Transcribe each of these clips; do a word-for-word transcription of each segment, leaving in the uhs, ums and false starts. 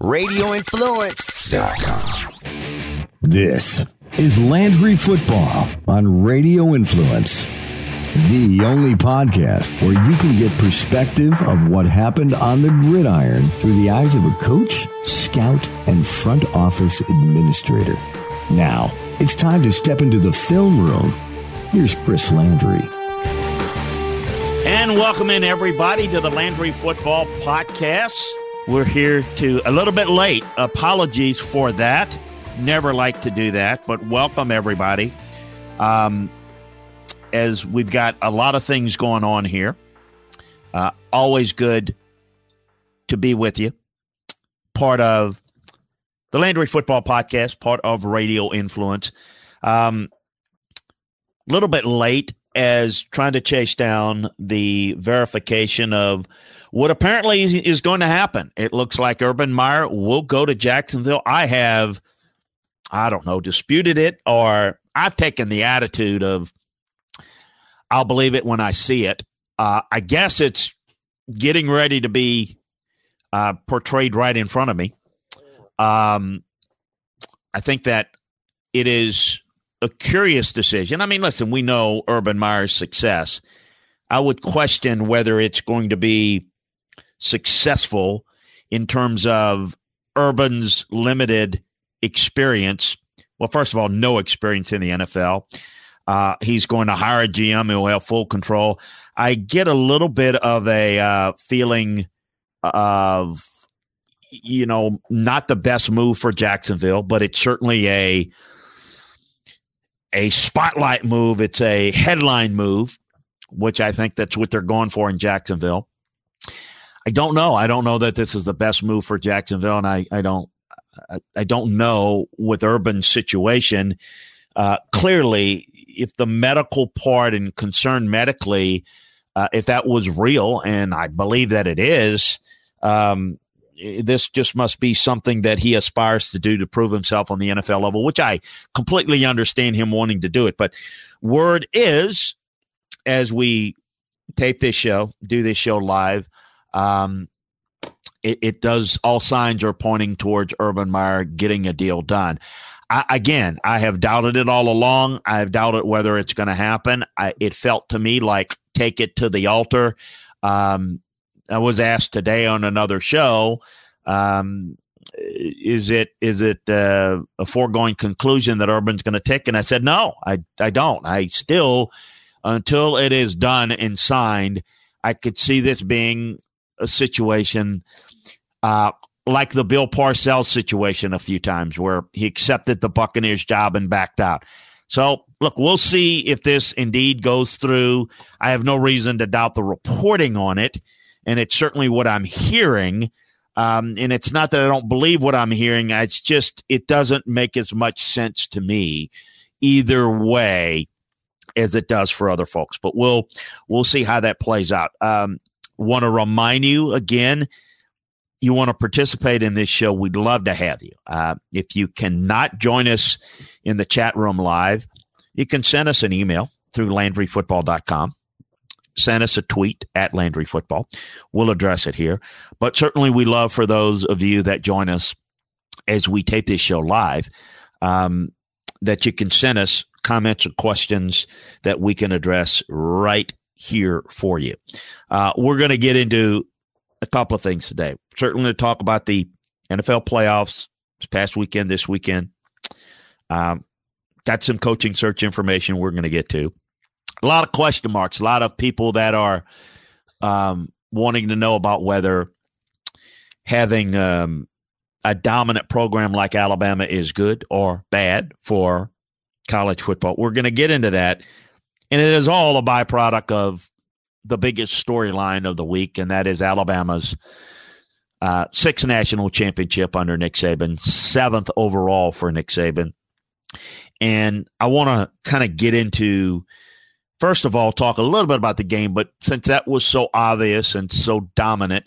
radio influence dot com. This is Landry Football on Radio Influence, the only podcast where you can get perspective of what happened on the gridiron through the eyes of a coach, scout, and front office administrator. Now, it's time to step into the film room. Here's Chris Landry. And welcome in, everybody, to the Landry Football Podcast. We're here to, a little bit late. Apologies for that. Never like to do that, but welcome, everybody. Um, as we've got a lot of things going on here. Uh, always good to be with you. Part of the Landry Football Podcast, part of Radio Influence. Um, a little bit late as trying to chase down the verification of what apparently is, is going to happen. It looks like Urban Meyer will go to Jacksonville. I have, I don't know, disputed it, or I've taken the attitude of I'll believe it when I see it. Uh, I guess it's getting ready to be uh, portrayed right in front of me. Um, I think that it is a curious decision. I mean, listen, we know Urban Meyer's success. I would question whether it's going to be successful in terms of Urban's limited experience. Well, first of all, no experience in the N F L. Uh, he's going to hire a G M who will have full control. I get a little bit of a uh, feeling of, you know, not the best move for Jacksonville, but it's certainly a a spotlight move. It's a headline move, which I think that's what they're going for in Jacksonville. I don't know. I don't know that this is the best move for Jacksonville, and I, I don't I, I don't know with Urban's situation. Uh, clearly, if the medical part and concern medically, uh, if that was real, and I believe that it is, um, this just must be something that he aspires to do to prove himself on the N F L level, which I completely understand him wanting to do it. But word is, as we tape this show, do this show live, um, it, it does, all signs are pointing towards Urban Meyer getting a deal done. I, again, I have doubted it all along. I have doubted whether it's going to happen. I, it felt to me like take it to the altar. Um, I was asked today on another show, um, is it is it uh, a foregone conclusion that Urban's going to take? And I said, no, I, I don't. I still, until it is done and signed, I could see this being a situation uh, like the Bill Parcells situation a few times where he accepted the Buccaneers job and backed out. So, look, we'll see if this indeed goes through. I have no reason to doubt the reporting on it, and it's certainly what I'm hearing. Um, and it's not that I don't believe what I'm hearing. It's just it doesn't make as much sense to me either way as it does for other folks. But we'll we'll see how that plays out. Um, want to remind you again, you want to participate in this show, we'd love to have you. Uh, if you cannot join us in the chat room live, you can send us an email through landry football dot com. Send us a tweet at Landry Football. We'll address it here. But certainly we love for those of you that join us as we tape this show live, um, that you can send us comments or questions that we can address right here for you. Uh, we're going to get into a couple of things today. Certainly to talk about the N F L playoffs this past weekend, this weekend. Um, got some coaching search information we're going to get to. A lot of question marks, a lot of people that are um, wanting to know about whether having um, a dominant program like Alabama is good or bad for college football. We're going to get into that, and it is all a byproduct of the biggest storyline of the week, and that is Alabama's uh, sixth national championship under Nick Saban, seventh overall for Nick Saban. And I want to kind of get into, first of all, talk a little bit about the game, but since that was so obvious and so dominant,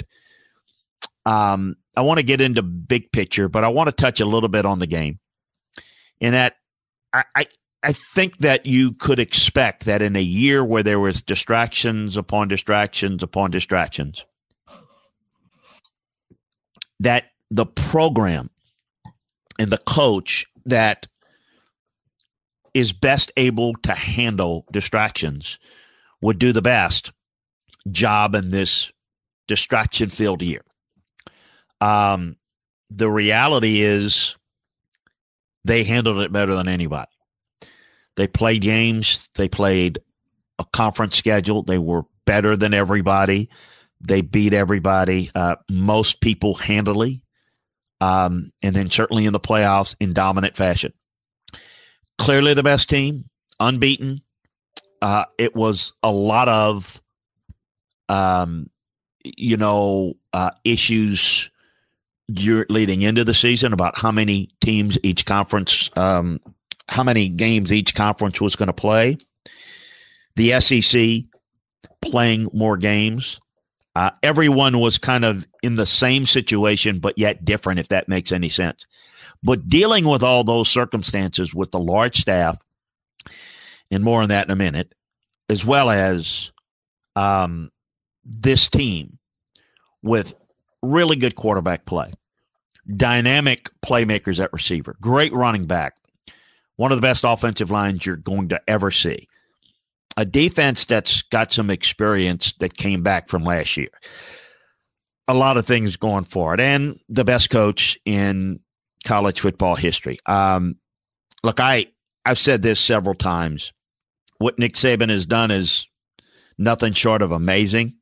um, I want to get into big picture, but I want to touch a little bit on the game. In that, I, I, I think that you could expect that in a year where there was distractions upon distractions upon distractions, that the program and the coach that is best able to handle distractions would do the best job in this distraction-filled year. Um, the reality is they handled it better than anybody. They played games. They played a conference schedule. They were better than everybody. They beat everybody, uh, most people handily, um, and then certainly in the playoffs in dominant fashion. Clearly the best team, unbeaten. Uh, it was a lot of, um, you know, uh, issues leading into the season about how many teams each conference, um, how many games each conference was going to play. The S E C playing more games. Uh, everyone was kind of in the same situation, but yet different, if that makes any sense. But dealing with all those circumstances with the large staff, and more on that in a minute, as well as um, this team with really good quarterback play, dynamic playmakers at receiver, great running back, one of the best offensive lines you're going to ever see, a defense that's got some experience that came back from last year, a lot of things going for it, and the best coach in college football history. Um, look, I, I've said this several times. What Nick Saban has done is nothing short of amazing.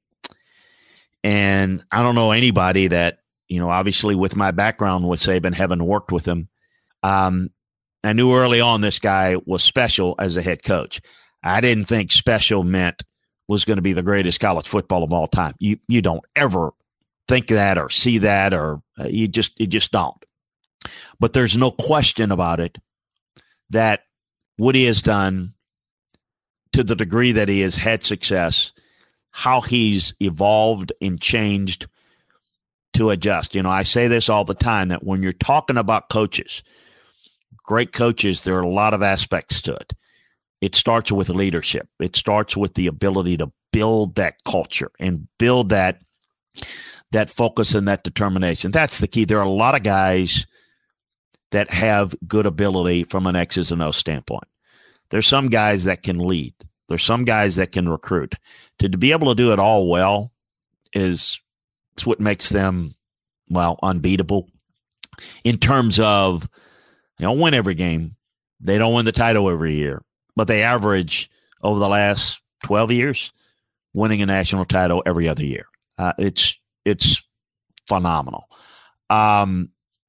And I don't know anybody that, you know, obviously with my background with Saban, having worked with him, um, I knew early on this guy was special as a head coach. I didn't think special meant was going to be the greatest college football of all time. You you don't ever think that or see that, or uh, you just you just don't. But there's no question about it that what he has done, to the degree that he has had success, how he's evolved and changed to adjust. You know, I say this all the time, that when you're talking about coaches, great coaches, there are a lot of aspects to it. It starts with leadership. It starts with the ability to build that culture and build that, that focus and that determination. That's the key. There are a lot of guys that have good ability from an X's and O's standpoint. There's some guys that can lead. There's some guys that can recruit. To, to be able to do it all well is it's what makes them, well, unbeatable in terms of, they don't win every game. They don't win the title every year, but they average over the last twelve years winning a national title every other year. Uh, it's it's phenomenal. Um,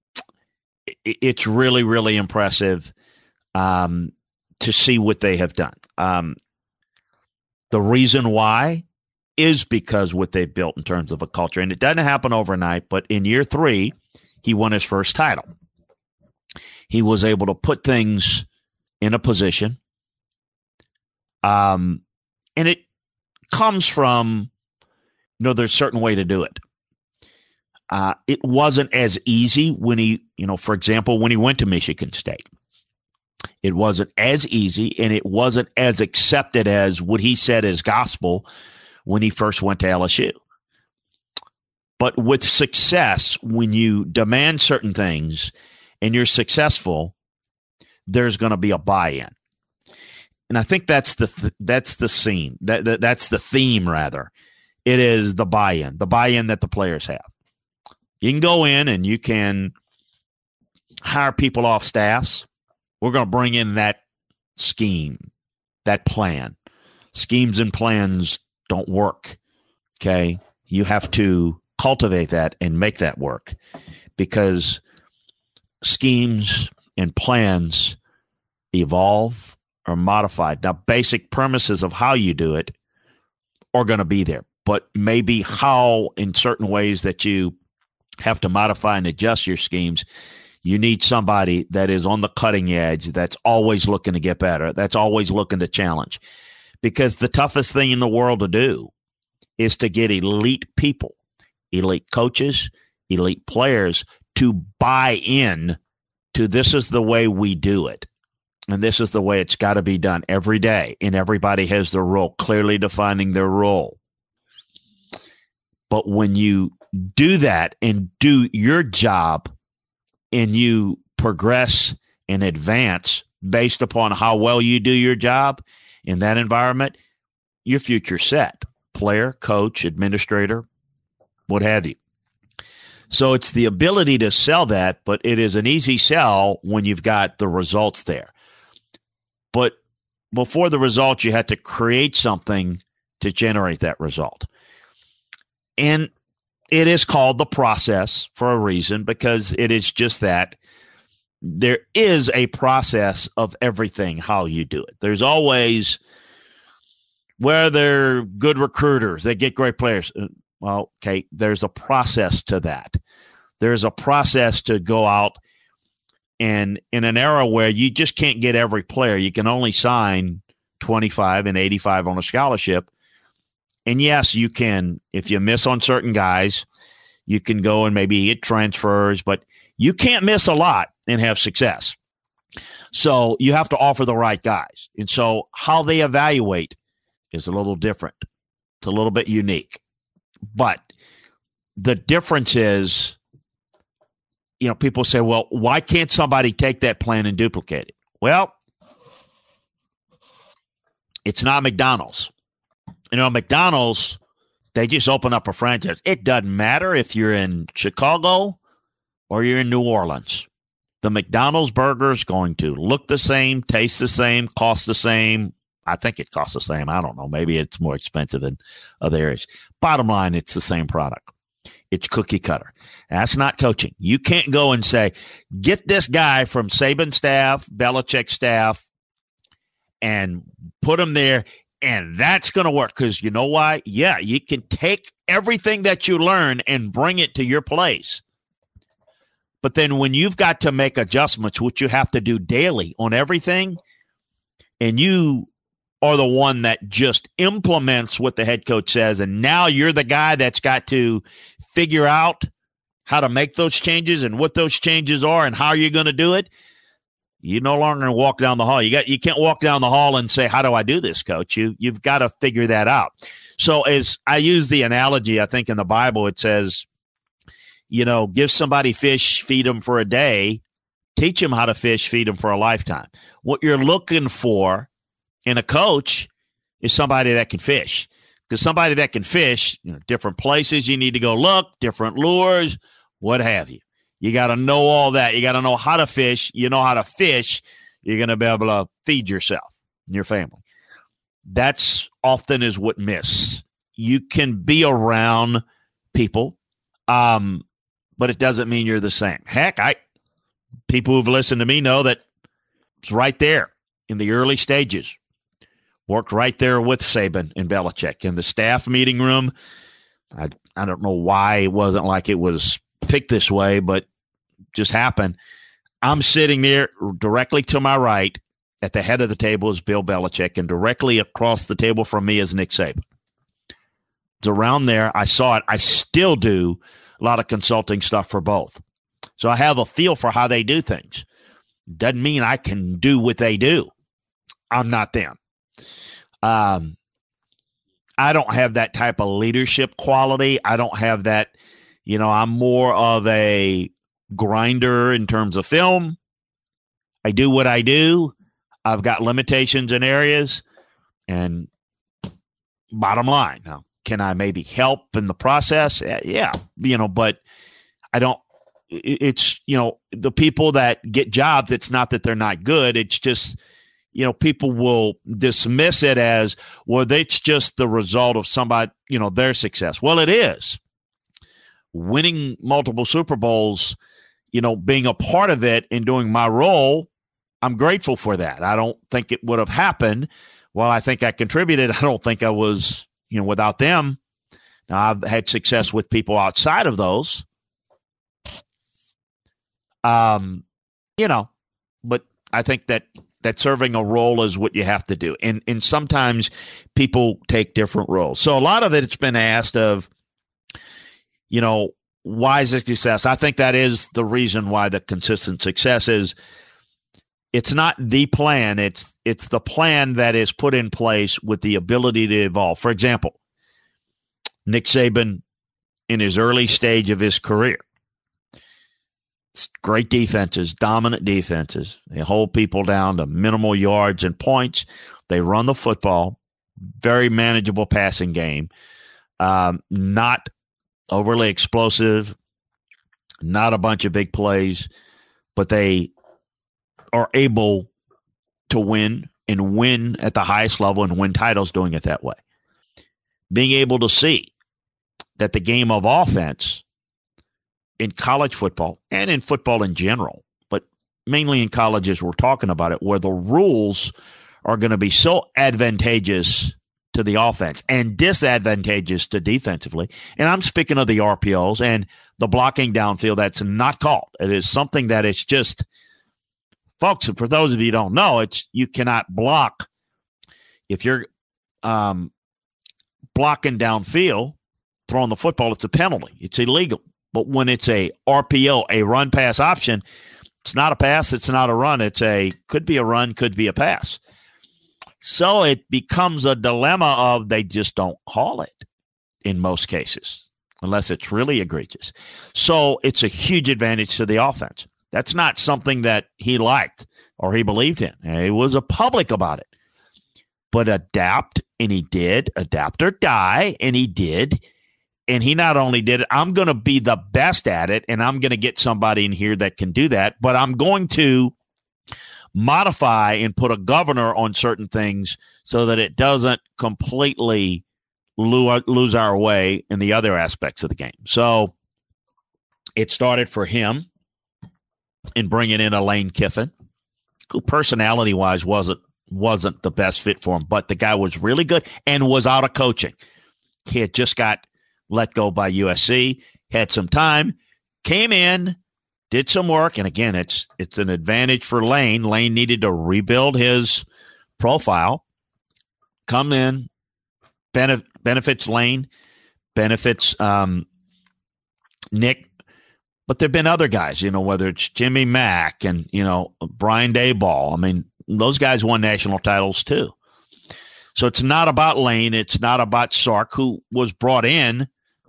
it, it's really, really impressive um, to see what they have done. Um, the reason why is because what they've built in terms of a culture. And it doesn't happen overnight, but in year three, he won his first title. He was able to put things in a position. Um, and it comes from, you know, there's a certain way to do it. Uh, it wasn't as easy when he, you know, for example, when he went to Michigan State. It wasn't as easy, and it wasn't as accepted as what he said as gospel when he first went to L S U. But with success, when you demand certain things and you're successful, there's going to be a buy-in. And I think that's the th- that's the scene. That, that that's the theme, rather. It is the buy-in, the buy-in that the players have. You can go in and you can hire people off staffs. We're going to bring in that scheme, that plan. Schemes and plans don't work, okay? You have to cultivate that and make that work, because schemes and plans evolve or modified. Now, basic premises of how you do it are going to be there, but maybe how in certain ways that you have to modify and adjust your schemes, you need somebody that is on the cutting edge, that's always looking to get better, that's always looking to challenge. Because the toughest thing in the world to do is to get elite people, elite coaches, elite players to buy in to this is the way we do it. And this is the way it's got to be done every day. And everybody has their role, clearly defining their role. But when you do that and do your job, and you progress and advance based upon how well you do your job in that environment, your future's set. Player, coach, administrator, what have you. So it's the ability to sell that, but it is an easy sell when you've got the results there. But before the results, you had to create something to generate that result. And it is called the process for a reason, because it is just that. There is a process of everything, how you do it. There's always, where they're good recruiters, they get great players. Well, okay, there's a process to that. There's a process to go out, and in an era where you just can't get every player, you can only sign twenty-five and eighty-five on a scholarship. And yes, you can, if you miss on certain guys, you can go and maybe get transfers, but you can't miss a lot and have success. So you have to offer the right guys. And so how they evaluate is a little different. It's a little bit unique. But the difference is, you know, people say, well, why can't somebody take that plan and duplicate it? Well, it's not McDonald's. You know, McDonald's, they just open up a franchise. It doesn't matter if you're in Chicago or you're in New Orleans. The McDonald's burger is going to look the same, taste the same, cost the same. I think it costs the same. I don't know. Maybe it's more expensive in other areas. Bottom line, it's the same product. It's cookie cutter. That's not coaching. You can't go and say, get this guy from Saban staff, Belichick staff, and put him there, and that's going to work. Because you know why? Yeah, you can take everything that you learn and bring it to your place. But then when you've got to make adjustments, which you have to do daily on everything, and you are the one that just implements what the head coach says, and now you're the guy that's got to figure out how to make those changes and what those changes are and how you're going to do it, you no longer walk down the hall. You got you can't walk down the hall and say, how do I do this, coach? You, you've got to figure that out. So as I use the analogy, I think in the Bible it says, you know, give somebody fish, feed them for a day, teach them how to fish, feed them for a lifetime. What you're looking for in a coach is somebody that can fish. Because somebody that can fish, you know, different places you need to go look, different lures, what have you. You got to know all that. You got to know how to fish. You know how to fish, you're going to be able to feed yourself and your family. That's often is what miss. You can be around people, um, but it doesn't mean you're the same. Heck, I people who've listened to me know that it's right there in the early stages. Worked right there with Saban and Belichick in the staff meeting room. I I don't know why it wasn't like it was picked this way, but just happened. I'm sitting there directly to my right at the head of the table is Bill Belichick, and directly across the table from me is Nick Saban. It's around there. I saw it. I still do a lot of consulting stuff for both. So I have a feel for how they do things. Doesn't mean I can do what they do. I'm not them. Um, I don't have that type of leadership quality. I don't have that, you know, I'm more of a grinder in terms of film. I do what I do. I've got limitations in areas, and bottom line, now, can I maybe help in the process? Yeah, you know, but I don't, it's, you know, the people that get jobs, it's not that they're not good. It's just, you know, people will dismiss it as, well, that's just the result of somebody, you know, their success. Well, it is. Winning multiple Super Bowls, you know, being a part of it and doing my role, I'm grateful for that. I don't think it would have happened. While I think I contributed, I don't think I was, you know, without them. Now, I've had success with people outside of those. Um, you know, but I think that that serving a role is what you have to do. And and sometimes people take different roles. So a lot of it, it's been asked of, you know, why is it success? I think that is the reason why the consistent success is. It's not the plan. It's it's the plan that is put in place with the ability to evolve. For example, Nick Saban in his early stage of his career. It's great defenses, dominant defenses. They hold people down to minimal yards and points. They run the football. Very manageable passing game. Um, not overly explosive. Not a bunch of big plays. But they are able to win and win at the highest level and win titles doing it that way. Being able to see that the game of offense in college football and in football in general, but mainly in colleges we're talking about it, where the rules are going to be so advantageous to the offense and disadvantageous to defensively. And I'm speaking of the R P Os and the blocking downfield that's not called. It is something that it's just, folks, for those of you who don't know, it's you cannot block. If you're um, blocking downfield, throwing the football, it's a penalty. It's illegal. But when it's a R P O, a run pass option, it's not a pass, it's not a run. It's a, could be a run, could be a pass. So it becomes a dilemma of they just don't call it in most cases, unless it's really egregious. So it's a huge advantage to the offense. That's not something that he liked or he believed in. He was a public about it. But adapt, and he did. Adapt or die, and he did. And he not only did it, I'm going to be the best at it, and I'm going to get somebody in here that can do that, but I'm going to modify and put a governor on certain things so that it doesn't completely lo- lose our way in the other aspects of the game. So it started for him in bringing in a Lane Kiffin, who personality-wise wasn't wasn't the best fit for him, but the guy was really good and was out of coaching. He had just got let go by U S C, had some time, came in, did some work, and again, it's it's an advantage for Lane. Lane needed to rebuild his profile, come in, benef- benefits Lane, benefits um, Nick, but there have been other guys, you know, whether it's Jimmy Mack and, you know, Brian Daboll. I mean, those guys won national titles too. So it's not about Lane. It's not about Sark, who was brought in.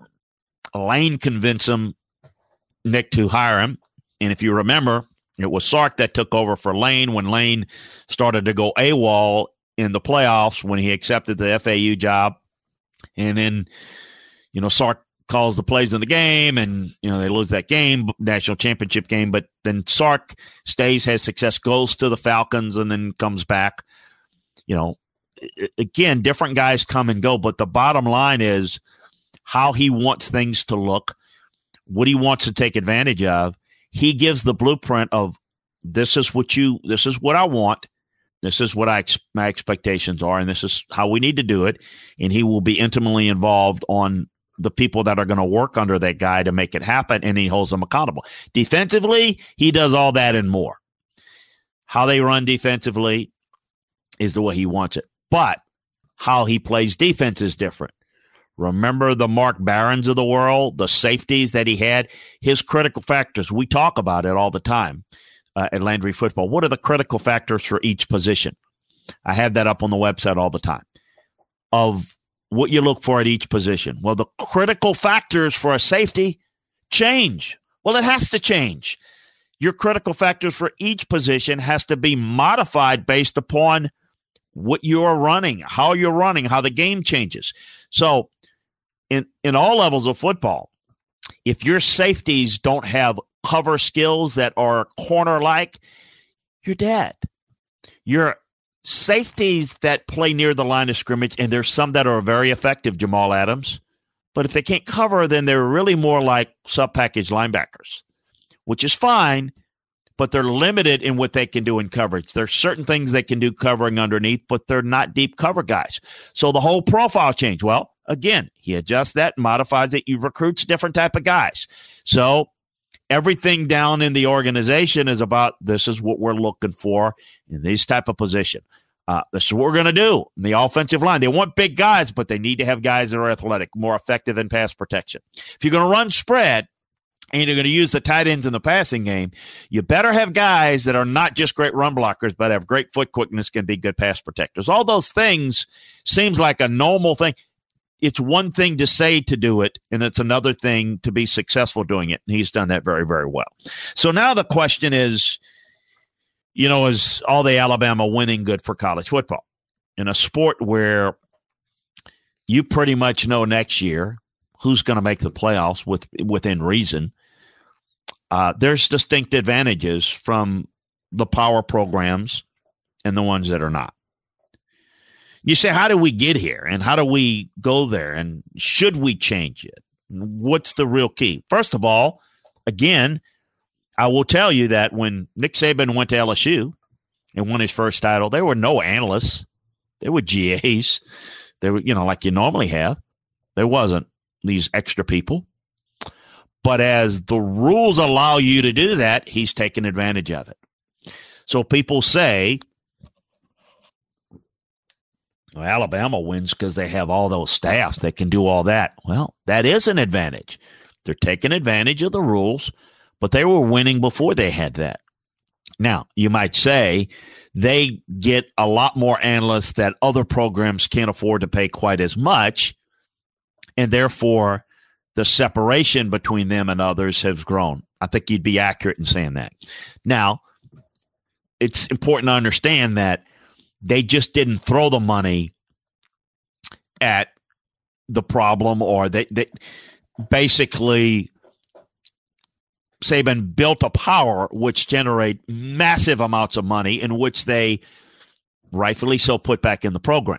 Lane convinced him, Nick, to hire him. And if you remember, it was Sark that took over for Lane when Lane started to go AWOL in the playoffs when he accepted the F A U job. And then, you know, Sark calls the plays in the game, and, you know, they lose that game, national championship game. But then Sark stays, has success, goes to the Falcons, and then comes back. You know, again, different guys come and go, but the bottom line is how he wants things to look, what he wants to take advantage of. He gives the blueprint of this is what you, this is what I want. This is what I ex- my expectations are, and this is how we need to do it. And he will be intimately involved on the people that are going to work under that guy to make it happen, and he holds them accountable. Defensively, he does all that and more. How they run defensively is the way he wants it. But how he plays defense is different. Remember the Mark Barons of the world, the safeties that he had, his critical factors. We talk about it all the time uh, at Landry Football. What are the critical factors for each position? I have that up on the website all the time of what you look for at each position. Well, the critical factors for a safety change. Well, it has to change. Your critical factors for each position has to be modified based upon what you're running, how you're running, how the game changes. So in, in all levels of football, if your safeties don't have cover skills that are corner-like, you're dead. Your safeties that play near the line of scrimmage, and there's some that are very effective, Jamal Adams, but if they can't cover, then they're really more like sub-package linebackers, which is fine, but they're limited in what they can do in coverage. There's certain things they can do covering underneath, but they're not deep cover guys. So the whole profile change. Well, again, he adjusts that, modifies it. He recruits different type of guys. So everything down in the organization is about this is what we're looking for in this type of position. Uh, this is what we're going to do in the offensive line. They want big guys, but they need to have guys that are athletic, more effective in pass protection. If you're going to run spread, and you're going to use the tight ends in the passing game, you better have guys that are not just great run blockers, but have great foot quickness, can be good pass protectors. All those things seems like a normal thing. it's one thing to say to do it, and it's another thing to be successful doing it. And he's done that very, very well. So now the question is, you know, is all the Alabama winning good for college football? In a sport where you pretty much know next year who's going to make the playoffs with within reason, uh, there's distinct advantages from the power programs and the ones that are not. You say, how do we get here? And how do we go there? And should we change it? What's the real key? First of all, again, I will tell you that when Nick Saban went to L S U and won his first title, there were no analysts. There were G As. There were, you know, like you normally have. There wasn't these extra people. But as the rules allow you to do that, he's taken advantage of it. So people say, well, Alabama wins because they have all those staffs that can do all that. Well, that is an advantage. They're taking advantage of the rules, but they were winning before they had that. Now, you might say they get a lot more analysts that other programs can't afford to pay quite as much, and therefore the separation between them and others has grown. I think you'd be accurate in saying that. Now, it's important to understand that they just didn't throw the money at the problem, or they, they basically Saban built a power which generate massive amounts of money, in which they rightfully so put back in the program.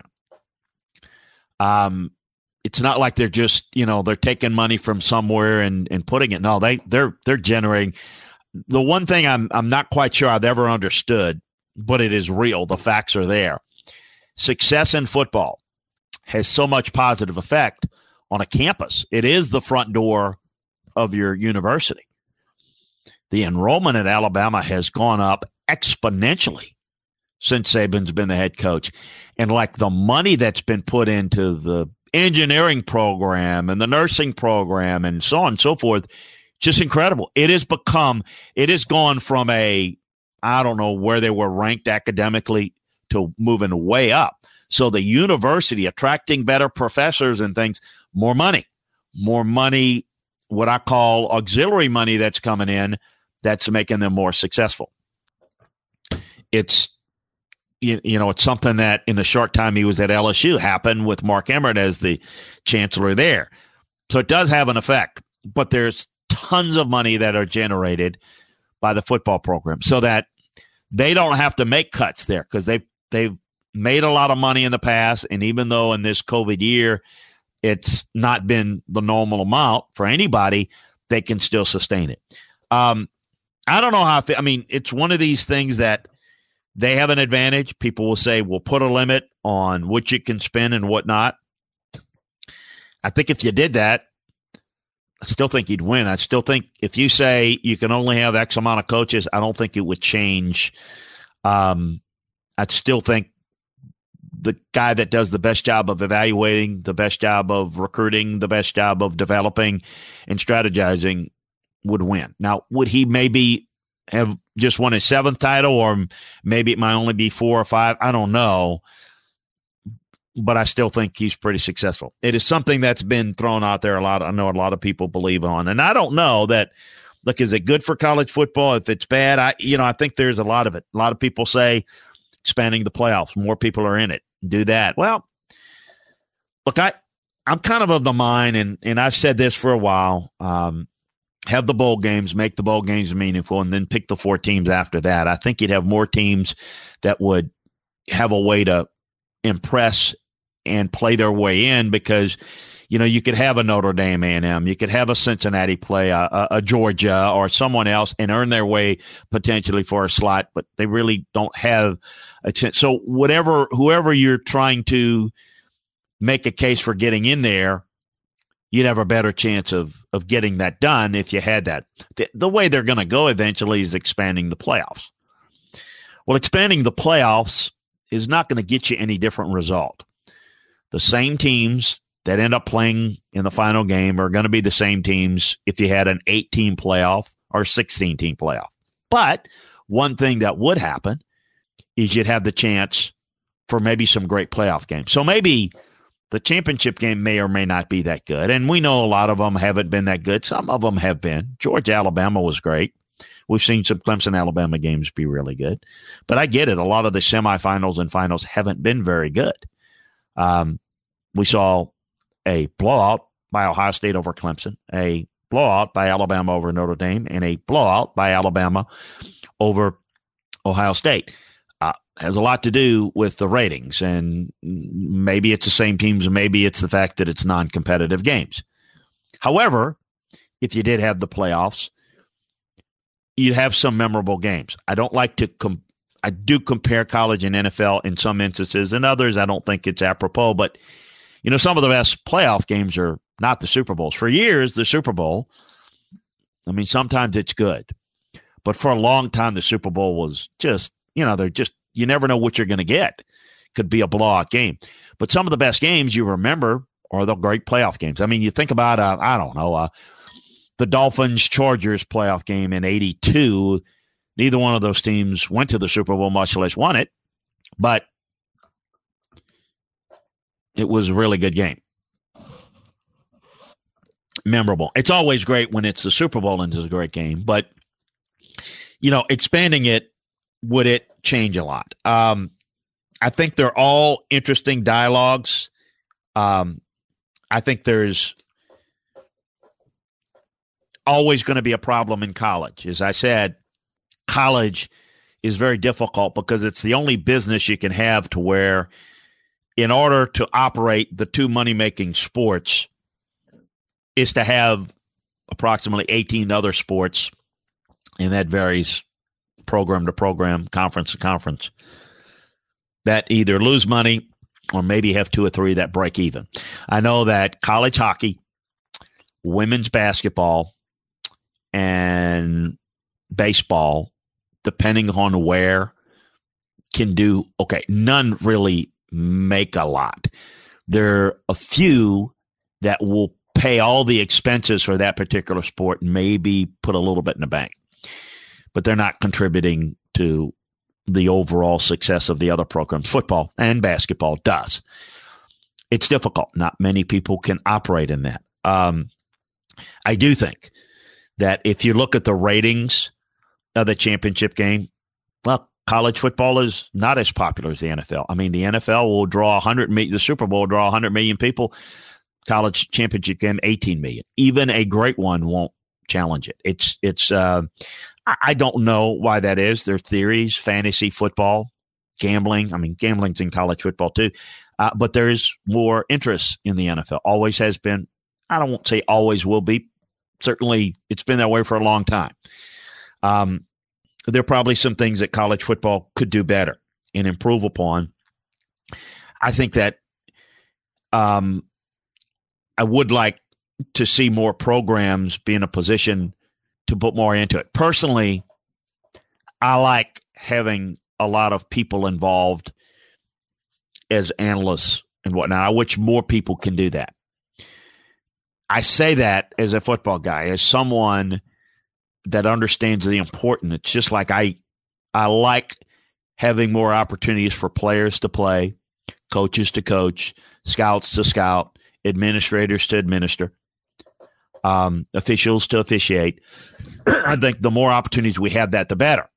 Um, it's not like they're just, you know, they're taking money from somewhere and, and putting it. No, they they're they're generating. The one thing I'm I'm not quite sure I've ever understood, but it is real. The facts are there. Success in football has so much positive effect on a campus. It is the front door of your university. The enrollment at Alabama has gone up exponentially since Saban's been the head coach. And like the money that's been put into the engineering program and the nursing program and so on and so forth, just incredible. It has become, it has gone from a, I don't know where they were ranked academically to moving way up. So the university attracting better professors and things, more money, more money, what I call auxiliary money that's coming in, that's making them more successful. It's, you, you know, it's something that in the short time he was at L S U happened with Mark Emmert as the chancellor there. So it does have an effect, but there's tons of money that are generated by the football program so that they don't have to make cuts there, because they've, they've made a lot of money in the past. And even though in this COVID year, it's not been the normal amount for anybody, they can still sustain it. Um, I don't know how, I, I mean, it's one of these things that they have an advantage. People will say, we'll put a limit on what you can spend and whatnot. I think if you did that, I still think you'd win. I still think if you say you can only have X amount of coaches, I don't think it would change. Um, I'd still think the guy that does the best job of evaluating, the best job of recruiting, the best job of developing and strategizing would win. Now, would he maybe have just won his seventh title, or maybe it might only be four or five? I don't know. But I still think he's pretty successful. It is something that's been thrown out there a lot. I know a lot of people believe on, and I don't know that. Look, is it good for college football? If it's bad, I, you know, I think there's a lot of it. A lot of people say expanding the playoffs, more people are in it. Do that. Well, look, I, I'm kind of of the mind, and and I've said this for a while. Um, have the bowl games, make the bowl games meaningful, and then pick the four teams after that. I think you'd have more teams that would have a way to impress and play their way in, because, you know, you could have a Notre Dame A and M, you could have a Cincinnati play a, a, a Georgia or someone else and earn their way potentially for a slot, but they really don't have a chance. So whatever, whoever you're trying to make a case for getting in there, you'd have a better chance of of getting that done if you had that. The, the way they're going to go eventually is expanding the playoffs. Well, expanding the playoffs is not going to get you any different result. The same teams that end up playing in the final game are going to be the same teams if you had an eight-team playoff or sixteen-team playoff. But one thing that would happen is you'd have the chance for maybe some great playoff games. So maybe The championship game may or may not be that good. And we know a lot of them haven't been that good. Some of them have been. Georgia, Alabama was great. We've seen some Clemson, Alabama games be really good. But I get it. A lot of the semifinals and finals haven't been very good. Um, we saw a blowout by Ohio State over Clemson, a blowout by Alabama over Notre Dame, and a blowout by Alabama over Ohio State. Uh, has a lot to do with the ratings, and maybe it's the same teams, and maybe it's the fact that it's non-competitive games. However, if you did have the playoffs, you'd have some memorable games. I don't like to com- I do compare college and N F L in some instances. In others, I don't think it's apropos. But, you know, some of the best playoff games are not the Super Bowls. For years, the Super Bowl, I mean, sometimes it's good. But for a long time, the Super Bowl was just, you know, they're just, you never know what you're going to get. Could be a blowout game. But some of the best games you remember are the great playoff games. I mean, you think about, uh, I don't know, uh, the Dolphins-Chargers playoff game in eighty-two. Neither one of those teams went to the Super Bowl, much less won it. But it was a really good game. Memorable. It's always great when it's the Super Bowl and it's a great game. But, you know, expanding it, would it change a lot? Um, I think they're all interesting dialogues. Um, I think there's always going to be a problem in college. As I said, college is very difficult because it's the only business you can have to where in order to operate the two money-making sports is to have approximately eighteen other sports, and that varies program to program, conference to conference, that either lose money or maybe have two or three that break even. I know that college hockey, women's basketball, and baseball, depending on where, can do okay. None really make a lot. There are a few that will pay all the expenses for that particular sport and maybe put a little bit in the bank, but they're not contributing to the overall success of the other programs. Football and basketball does. It's difficult. Not many people can operate in that. Um, I do think that if you look at the ratings of the championship game, well, college football is not as popular as the N F L. I mean, the N F L will draw one hundred million, the Super Bowl will draw one hundred million people. College championship game, eighteen million. Even a great one won't challenge it. It's, it's, uh, I don't know why that is. There are theories, fantasy football, gambling. I mean, gambling's in college football too. Uh, but there is more interest in the N F L. Always has been. I don't want to say always will be. Certainly, it's been that way for a long time. Um, there are probably some things that college football could do better and improve upon. I think that um, I would like to see more programs be in a position to put more into it. Personally, I like having a lot of people involved as analysts and whatnot. I wish more people can do that. I say that as a football guy, as someone that understands the importance. It's just like I, I like having more opportunities for players to play, coaches to coach, scouts to scout, administrators to administer, um, officials to officiate. I think the more opportunities we have that, the better.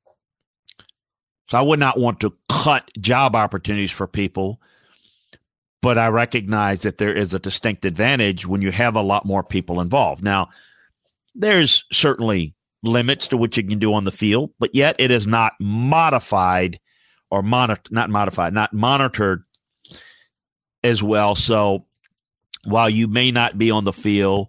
So I would not want to cut job opportunities for people, but I recognize that there is a distinct advantage when you have a lot more people involved. Now, there's certainly limits to what you can do on the field, but yet it is not modified or monitor, not modified, not monitored as well. So while you may not be on the field,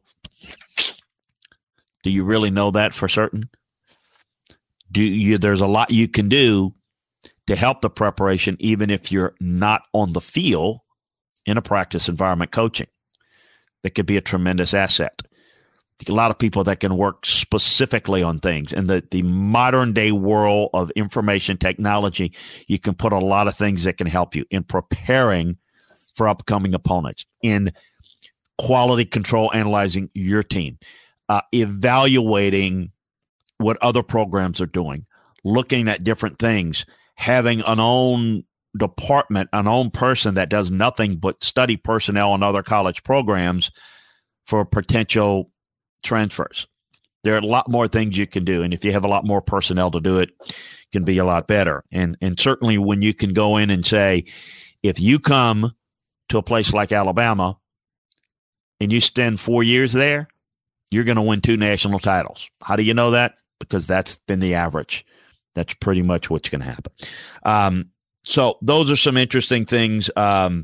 do you really know that for certain? Do you? There's a lot you can do to help the preparation, even if you're not on the field in a practice environment coaching. That could be a tremendous asset. A lot of people that can work specifically on things. In the, the modern day world of information technology, you can put a lot of things that can help you in preparing for upcoming opponents, in quality control, analyzing your team, uh, evaluating what other programs are doing, looking at different things, having an own department, an own person that does nothing but study personnel and other college programs for potential transfers. There are a lot more things you can do, and if you have a lot more personnel to do it, it can be a lot better. And and certainly when you can go in and say, if you come to a place like Alabama and you spend four years there, you're going to win two national titles. How do you know that? Because that's been the average. That's pretty much what's going to happen. Um, so those are some interesting things. Um,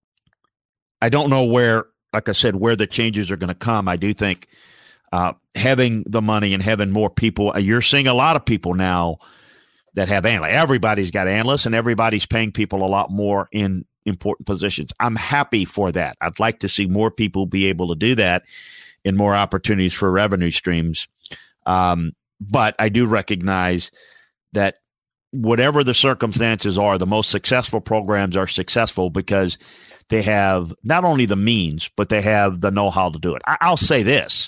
I don't know where, like I said, where the changes are going to come. I do think uh, having the money and having more people, uh, you're seeing a lot of people now that have analysts. Everybody's got analysts, and everybody's paying people a lot more in important positions. I'm happy for that. I'd like to see more people be able to do that and more opportunities for revenue streams. Um, but I do recognize that whatever the circumstances are, the most successful programs are successful because they have not only the means, but they have the know-how to do it. I- I'll say this.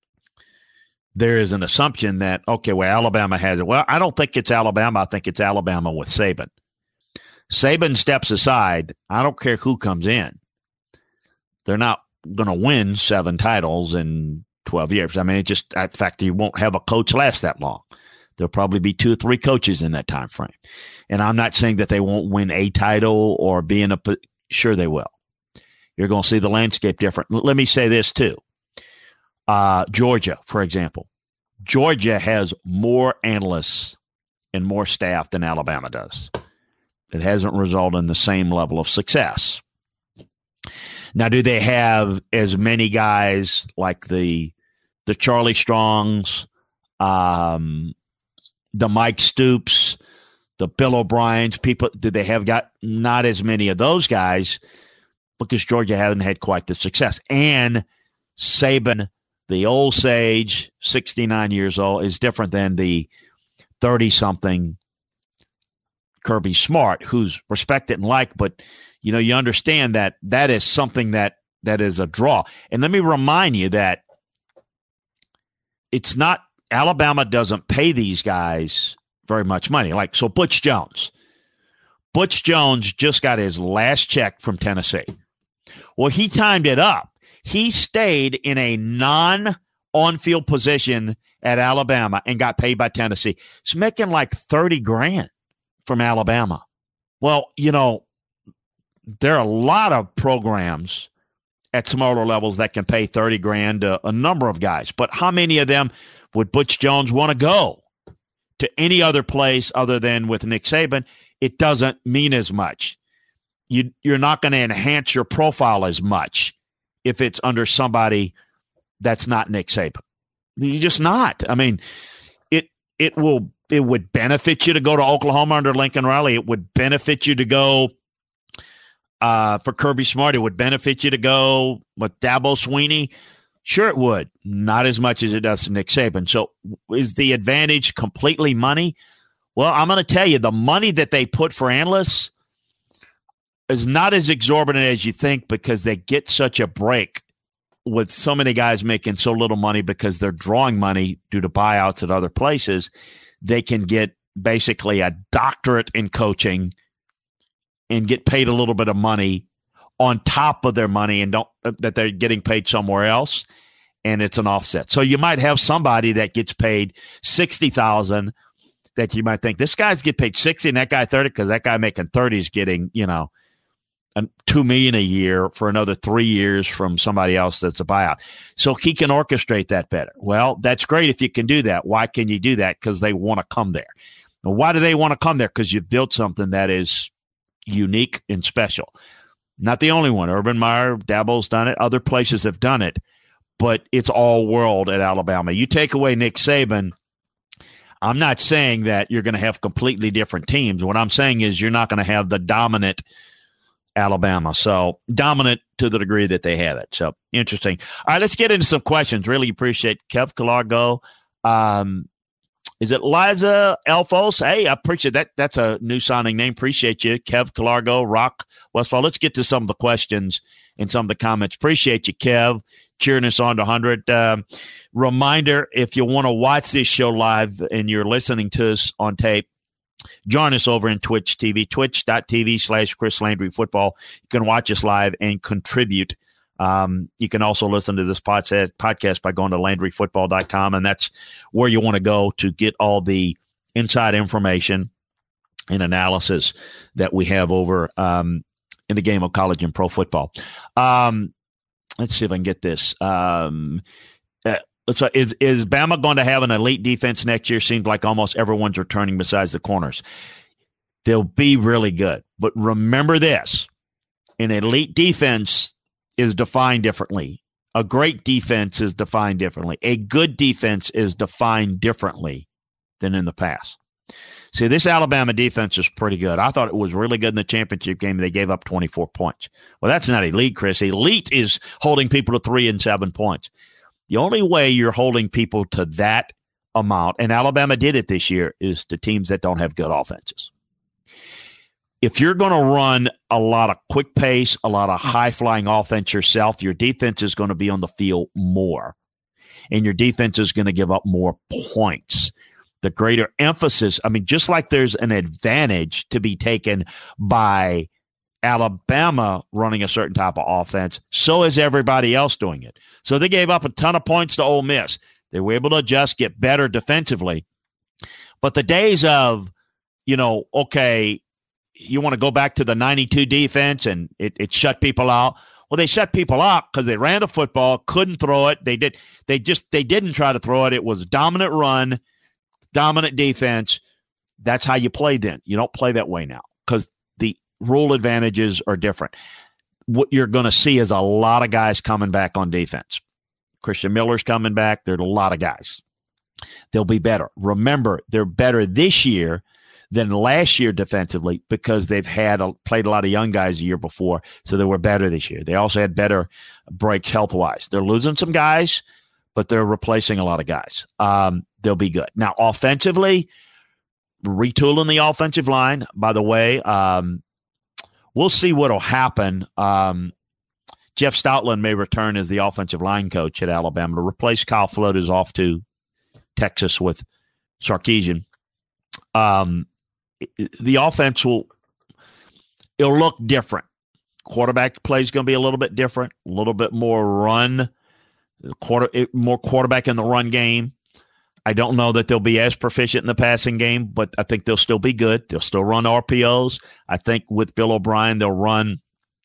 There is an assumption that, okay, well, Alabama has it. Well, I don't think it's Alabama. I think it's Alabama with Saban. Saban steps aside. I don't care who comes in. They're not going to win seven titles in twelve years. I mean, it just, in fact, you won't have a coach last that long. There'll probably be two or three coaches in that time frame. And I'm not saying that they won't win a title or be in a – sure they will. You're going to see the landscape different. Let me say this too. Uh, Georgia, for example. Georgia has more analysts and more staff than Alabama does. It hasn't resulted in the same level of success. Now, do they have as many guys like the the Charlie Strongs, um, the Mike Stoops, the Bill O'Briens, people? Do they have got not as many of those guys because Georgia hasn't had quite the success? And Saban, the old sage, sixty-nine years old, is different than the thirty-something Kirby Smart, who's respected and liked, but you know, you understand that that is something that that is a draw. And let me remind you that it's not Alabama doesn't pay these guys very much money. Like, so Butch Jones. Butch Jones just got his last check from Tennessee. Well, he timed it up. He stayed in a non-on-field position at Alabama and got paid by Tennessee. He's making like thirty grand from Alabama. Well, you know, there are a lot of programs at smaller levels that can pay thirty grand to a number of guys. But how many of them would Butch Jones want to go to any other place other than with Nick Saban? It doesn't mean as much. You, you're not going to enhance your profile as much if it's under somebody that's not Nick Saban. You're just not. I mean, it it will it would benefit you to go to Oklahoma under Lincoln Riley. It would benefit you to go uh, for Kirby Smart. It would benefit you to go with Dabo Swinney. Sure, it would. Not as much as it does to Nick Saban. So is the advantage completely money? Well, I'm going to tell you, the money that they put for analysts is not as exorbitant as you think because they get such a break with so many guys making so little money because they're drawing money due to buyouts at other places. They can get basically a doctorate in coaching and get paid a little bit of money on top of their money and don't that they're getting paid somewhere else, and it's an offset. So you might have somebody that gets paid sixty thousand that you might think this guy's get paid sixty and that guy thirty because that guy making thirty is getting, you know, two million a year for another three years from somebody else that's a buyout. So he can orchestrate that better. Well, that's great if you can do that. Why can you do that? Because they want to come there. Now, why do they want to come there? Because you've built something that is unique and special. Not the only one. Urban Meyer, Dabo's done it. Other places have done it. But it's all world at Alabama. You take away Nick Saban, I'm not saying that you're going to have completely different teams. What I'm saying is you're not going to have the dominant Alabama. So dominant to the degree that they have it. So interesting. All right, let's get into some questions. Really appreciate Kev Calargo. Um, is it Liza Elfos? Hey, I appreciate that. That's a new signing name. Appreciate you. Kev Calargo, Rock Westfall. Let's get to some of the questions and some of the comments. Appreciate you, Kev, cheering us on to one hundred. Um, reminder, if you want to watch this show live and you're listening to us on tape, join us over in Twitch T V, twitch.tv slash Chris Landry Football. You can watch us live and contribute. Um, you can also listen to this podcast podcast by going to landry football dot com, and that's where you want to go to get all the inside information and analysis that we have over um, in the game of college and pro football. Um, let's see if I can get this. Um, uh, so is, is Bama going to have an elite defense next year? Seems like almost everyone's returning besides the corners. They'll be really good. But remember this, an elite defense is defined differently. A great defense is defined differently. A good defense is defined differently than in the past. See, this Alabama defense is pretty good. I thought it was really good in the championship game. They gave up twenty-four points. Well, that's not elite, Chris. Elite is holding people to three and seven points. The only way you're holding people to that amount, and Alabama did it this year, is to teams that don't have good offenses. If you're going to run a lot of quick pace, a lot of high-flying offense yourself, your defense is going to be on the field more, and your defense is going to give up more points. The greater emphasis, I mean, just like there's an advantage to be taken by Alabama running a certain type of offense, so is everybody else doing it. So they gave up a ton of points to Ole Miss. They were able to adjust, get better defensively. But the days of, you know, okay, you want to go back to the ninety-two defense and it, it shut people out. Well, they shut people out because they ran the football, couldn't throw it. They did. They just they didn't try to throw it. It was dominant run, dominant defense. That's how you play then. You don't play that way now because the rule advantages are different. What you're going to see is a lot of guys coming back on defense. Christian Miller's coming back. There's a lot of guys. They'll be better. Remember, they're better this year than last year defensively because they've had a, played a lot of young guys the year before, so they were better this year. They also had better breaks health-wise. They're losing some guys, but they're replacing a lot of guys. Um, they'll be good. Now, offensively, retooling the offensive line, by the way, um, we'll see what will happen. Um, Jeff Stoutland may return as the offensive line coach at Alabama to replace Kyle Flood, who's off to Texas with Sarkisian. Um, the offense will it'll look different. Quarterback play is going to be a little bit different, a little bit more run, quarter more quarterback in the run game. I don't know that they'll be as proficient in the passing game, but I think they'll still be good. They'll still run R P Os. I think with Bill O'Brien, they'll run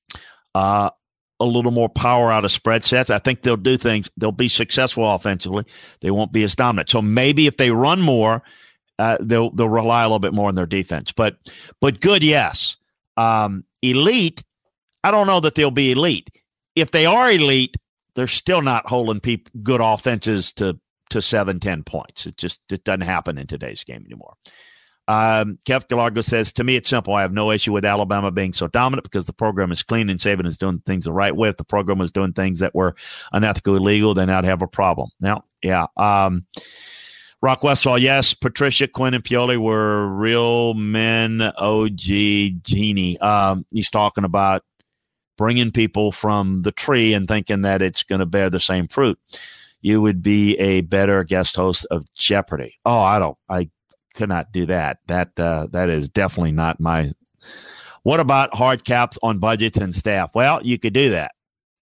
uh, a little more power out of spread sets. I think they'll do things. They'll be successful offensively. They won't be as dominant. So maybe if they run more, Uh, they'll they'll rely a little bit more on their defense, but but good, yes. Um, elite, I don't know that they'll be elite. If they are elite, they're still not holding people good offenses to to seven, ten points. It just it doesn't happen in today's game anymore. Um, Kev Galargo says, to me, it's simple. I have no issue with Alabama being so dominant because the program is clean and Saban is doing things the right way. If the program was doing things that were unethical, illegal, then I'd have a problem. Now, yeah. Um, Rock Westfall, yes, Patricia, Quinn, and Pioli were real men, O G, genie. Um, he's talking about bringing people from the tree and thinking that it's going to bear the same fruit. You would be a better guest host of Jeopardy. Oh, I don't, I could not do that. That, uh, that is definitely not my. What about hard caps on budgets and staff? Well, you could do that.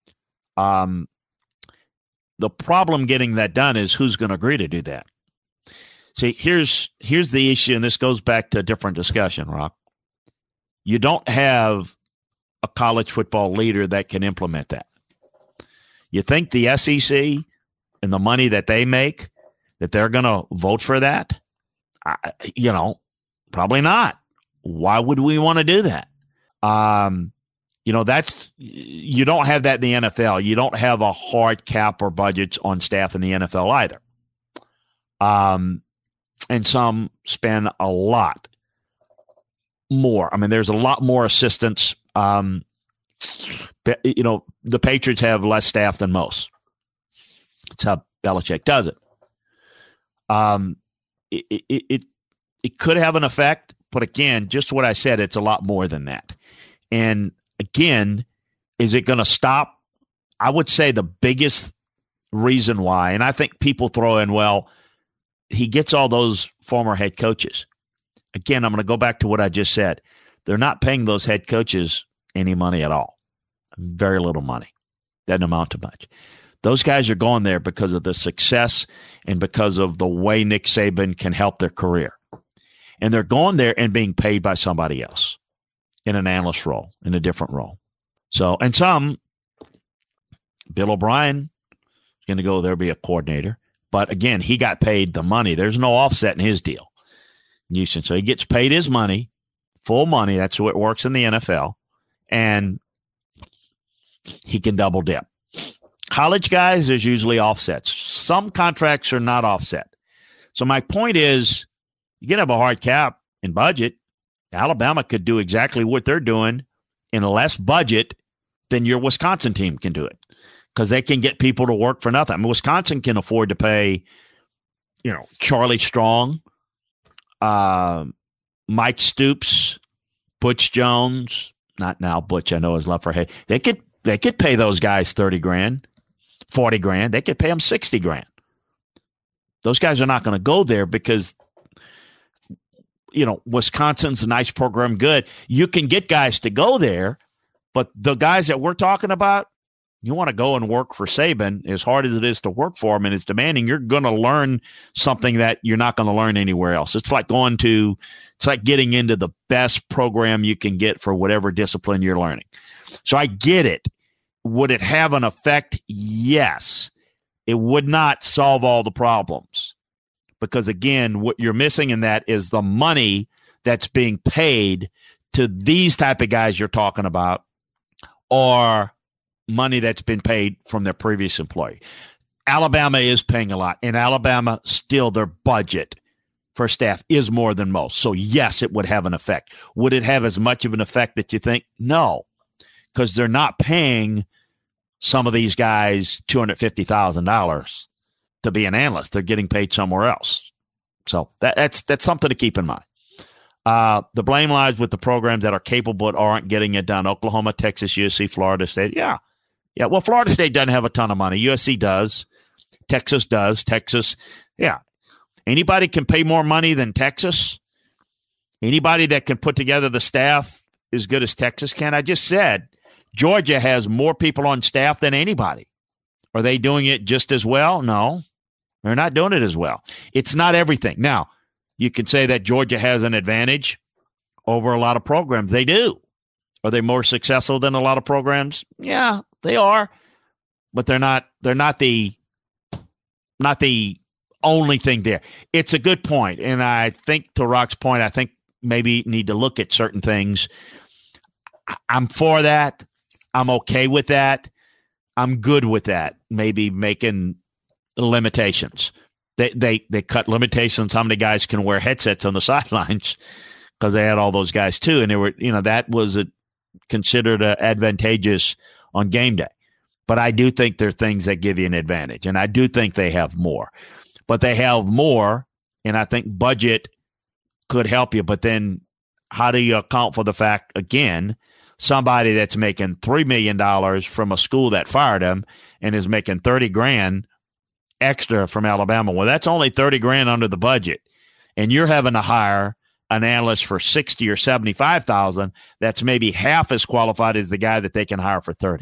Um, the problem getting that done is who's going to agree to do that. See, here's here's the issue, and this goes back to a different discussion, Rock. You don't have a college football leader that can implement that. You think the S E C and the money that they make, that they're going to vote for that? I, you know, probably not. Why would we want to do that? Um, you know, that's you don't have that in the N F L. You don't have a hard cap or budgets on staff in the N F L either. Um. And some spend a lot more. I mean, there's a lot more assistants. Um, you know, the Patriots have less staff than most. That's how Belichick does it. Um, it, it, it, it could have an effect, but again, just what I said, it's a lot more than that. And again, is it going to stop? I would say the biggest reason why, and I think people throw in, well, he gets all those former head coaches. again, I'm going to go back to what I just said. They're not paying those head coaches any money at all. Very little money. Doesn't amount to much. Those guys are going there because of the success and because of the way Nick Saban can help their career. And they're going there and being paid by somebody else in an analyst role, in a different role. So, and some, Bill O'Brien is going to go there, be a coordinator. But again, he got paid the money. There's no offset in his deal. Houston. So he gets paid his money, full money. That's how it works in the N F L. And he can double dip. College guys, there's usually offsets. Some contracts are not offset. So my point is, you can have a hard cap in budget. Alabama could do exactly what they're doing in less budget than your Wisconsin team can do it because they can get people to work for nothing. I mean, Wisconsin can afford to pay, you know, Charlie Strong, uh, Mike Stoops, Butch Jones. Not now, Butch, I know is left for head. They could they could pay those guys thirty grand, forty grand. They could pay them sixty grand. Those guys are not going to go there because, you know, Wisconsin's a nice program, good. You can get guys to go there, but the guys that we're talking about, you want to go and work for Saban, as hard as it is to work for him and it's demanding, you're going to learn something that you're not going to learn anywhere else. It's like going to, it's like getting into the best program you can get for whatever discipline you're learning. So I get it. Would it have an effect? Yes. It would not solve all the problems. Because, again, what you're missing in that is the money that's being paid to these type of guys you're talking about or money that's been paid from their previous employee. Alabama is paying a lot. In Alabama, still their budget for staff is more than most. So, yes, it would have an effect. Would it have as much of an effect that you think? No, because they're not paying some of these guys two hundred fifty thousand dollars. To be an analyst. They're getting paid somewhere else. So that, that's that's something to keep in mind. Uh, the blame lies with the programs that are capable but aren't getting it done. Oklahoma, Texas, U S C, Florida State. Yeah. Yeah. Well, Florida State doesn't have a ton of money. U S C does. Texas does. Texas. Yeah. Anybody can pay more money than Texas. Anybody that can put together the staff as good as Texas can. I just said Georgia has more people on staff than anybody. Are they doing it just as well? No, they're not doing it as well. It's not everything. Now, you can say that Georgia has an advantage over a lot of programs. They do. Are they more successful than a lot of programs? Yeah, they are. But they're not they're not the not the only thing there. It's a good point. And I think to Rock's point, I think maybe you need to look at certain things. I'm for that. I'm okay with that. I'm good with that. Maybe making limitations. They they they cut limitations. How many guys can wear headsets on the sidelines because they had all those guys too, and they were you know that was a, considered a advantageous on game day. But I do think there are things that give you an advantage, and I do think they have more. But they have more, and I think budget could help you. But then, how do you account for the fact again? Somebody that's making three million dollars from a school that fired him and is making thirty grand extra from Alabama. Well, that's only thirty grand under the budget. And you're having to hire an analyst for sixty or seventy-five thousand that's maybe half as qualified as the guy that they can hire for thirty.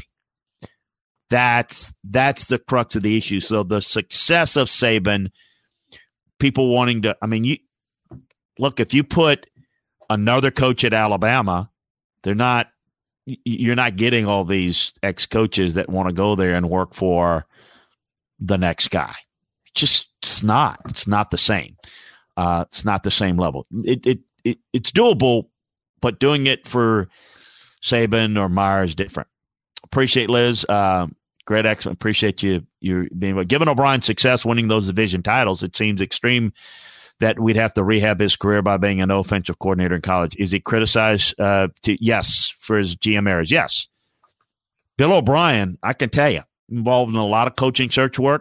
That's, that's the crux of the issue. So the success of Saban, people wanting to, I mean, you look, if you put another coach at Alabama, they're not, you're not getting all these ex-coaches that want to go there and work for the next guy. Just it's not. It's not the same. Uh, it's not the same level. It, it it it's doable, but doing it for Saban or Meyer is different. Appreciate Liz. Uh, great, excellent. Appreciate you. You being given O'Brien success, winning those division titles. It seems extreme that we'd have to rehab his career by being an offensive coordinator in college. Is he criticized? Uh, to, yes, for his G M errors. Yes. Bill O'Brien, I can tell you, involved in a lot of coaching search work.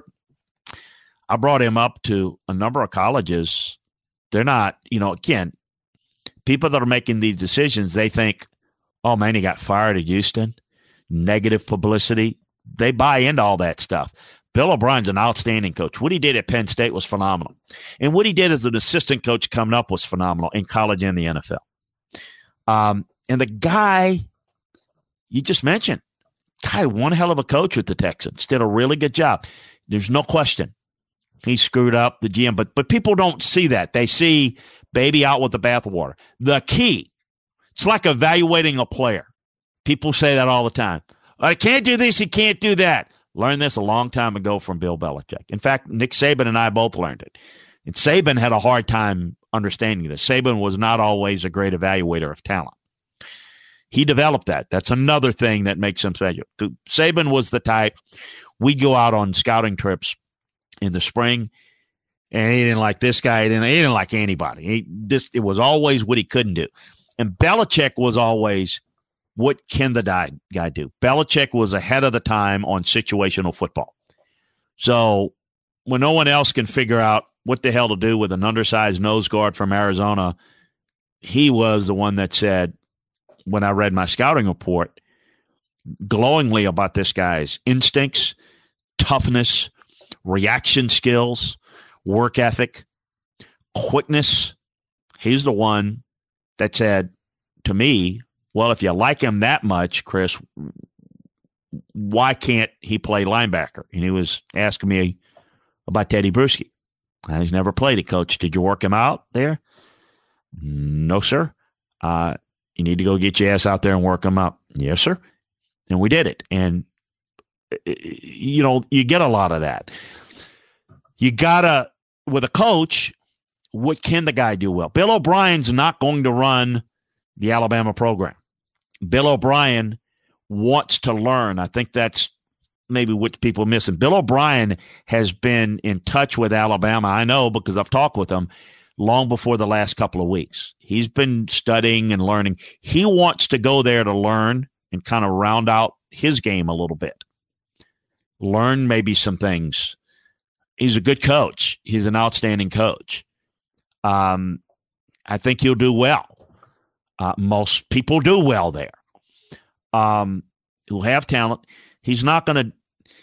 I brought him up to a number of colleges. They're not, you know, again, people that are making these decisions, they think, oh, man, he got fired at Houston. Negative publicity. They buy into all that stuff. Bill O'Brien's an outstanding coach. What he did at Penn State was phenomenal. And what he did as an assistant coach coming up was phenomenal in college and the N F L. Um, and the guy you just mentioned, guy, one hell of a coach with the Texans, did a really good job. There's no question. He screwed up the G M, but but people don't see that. They see baby out with the bathwater. The key, it's like evaluating a player. People say that all the time. I can't do this, he can't do that. Learned this a long time ago from Bill Belichick. In fact, Nick Saban and I both learned it. And Saban had a hard time understanding this. Saban was not always a great evaluator of talent. He developed that. That's another thing that makes him special. Saban was the type, we'd go out on scouting trips in the spring, and he didn't like this guy. He didn't, he didn't like anybody. He, this, it was always what he couldn't do. And Belichick was always, what can the guy, guy do? Belichick was ahead of the time on situational football. So when no one else can figure out what the hell to do with an undersized nose guard from Arizona, he was the one that said, when I read my scouting report, glowingly about this guy's instincts, toughness, reaction skills, work ethic, quickness. He's the one that said to me, well, if you like him that much, Chris, why can't he play linebacker? And he was asking me about Teddy Bruschi. He's never played it, Coach. Did you work him out there? No, sir. Uh, you need to go get your ass out there and work him up. Yes, sir. And we did it. And, you know, you get a lot of that. You got to, with a coach, what can the guy do well? Bill O'Brien's not going to run the Alabama program. Bill O'Brien wants to learn. I think that's maybe what people are missing. Bill O'Brien has been in touch with Alabama. I know because I've talked with him long before the last couple of weeks. He's been studying and learning. He wants to go there to learn and kind of round out his game a little bit. Learn maybe some things. He's a good coach. He's an outstanding coach. Um, I think he'll do well. Uh, most people do well there. Um, who have talent. He's not going to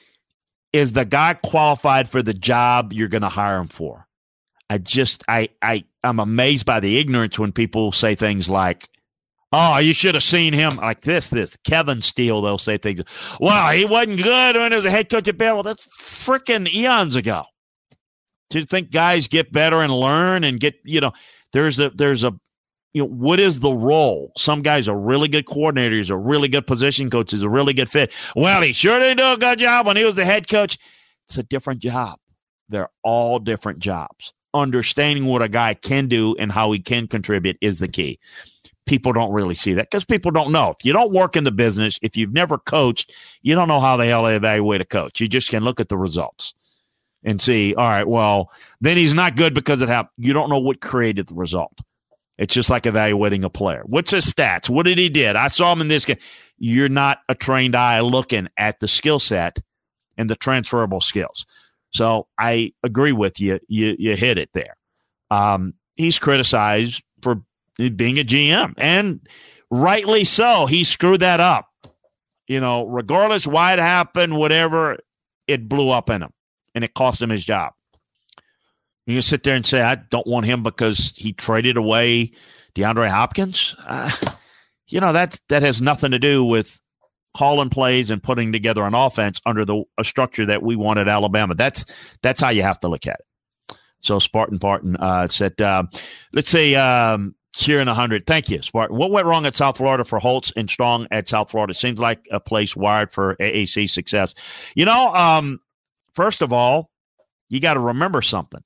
– is the guy qualified for the job you're going to hire him for? I just I, – I, I'm amazed by the ignorance when people say things like, oh, you should have seen him like this, this. Kevin Steele, they'll say things. Well, he wasn't good when he was a head coach at Baylor. That's freaking eons ago. Do you think guys get better and learn and get, you know, there's a, there's a, you know, what is the role? Some guys are really good coordinators, are really good position coaches, a really good fit. Well, he sure didn't do a good job when he was the head coach. It's a different job. They're all different jobs. Understanding what a guy can do and how he can contribute is the key. People don't really see that because people don't know. If you don't work in the business, if you've never coached, you don't know how the hell they evaluate a coach. You just can look at the results and see, all right, well, then he's not good because it happened. You don't know what created the result. It's just like evaluating a player. What's his stats? What did he did? I saw him in this game. You're not a trained eye looking at the skill set and the transferable skills. So I agree with you. You you hit it there. Um, he's criticized for being a G M, and rightly so. He screwed that up. You know, regardless why it happened, whatever, it blew up in him, and it cost him his job. You can sit there and say, I don't want him because he traded away DeAndre Hopkins. Uh, you know, that, that has nothing to do with calling plays and putting together an offense under the a structure that we want at Alabama. That's that's how you have to look at it. So Spartan Parton uh, said, uh, let's say um, cheer in one hundred. Thank you, Spartan. What went wrong at South Florida for Holtz and Strong at South Florida? Seems like a place wired for A A C success. You know, um, first of all, you got to remember something.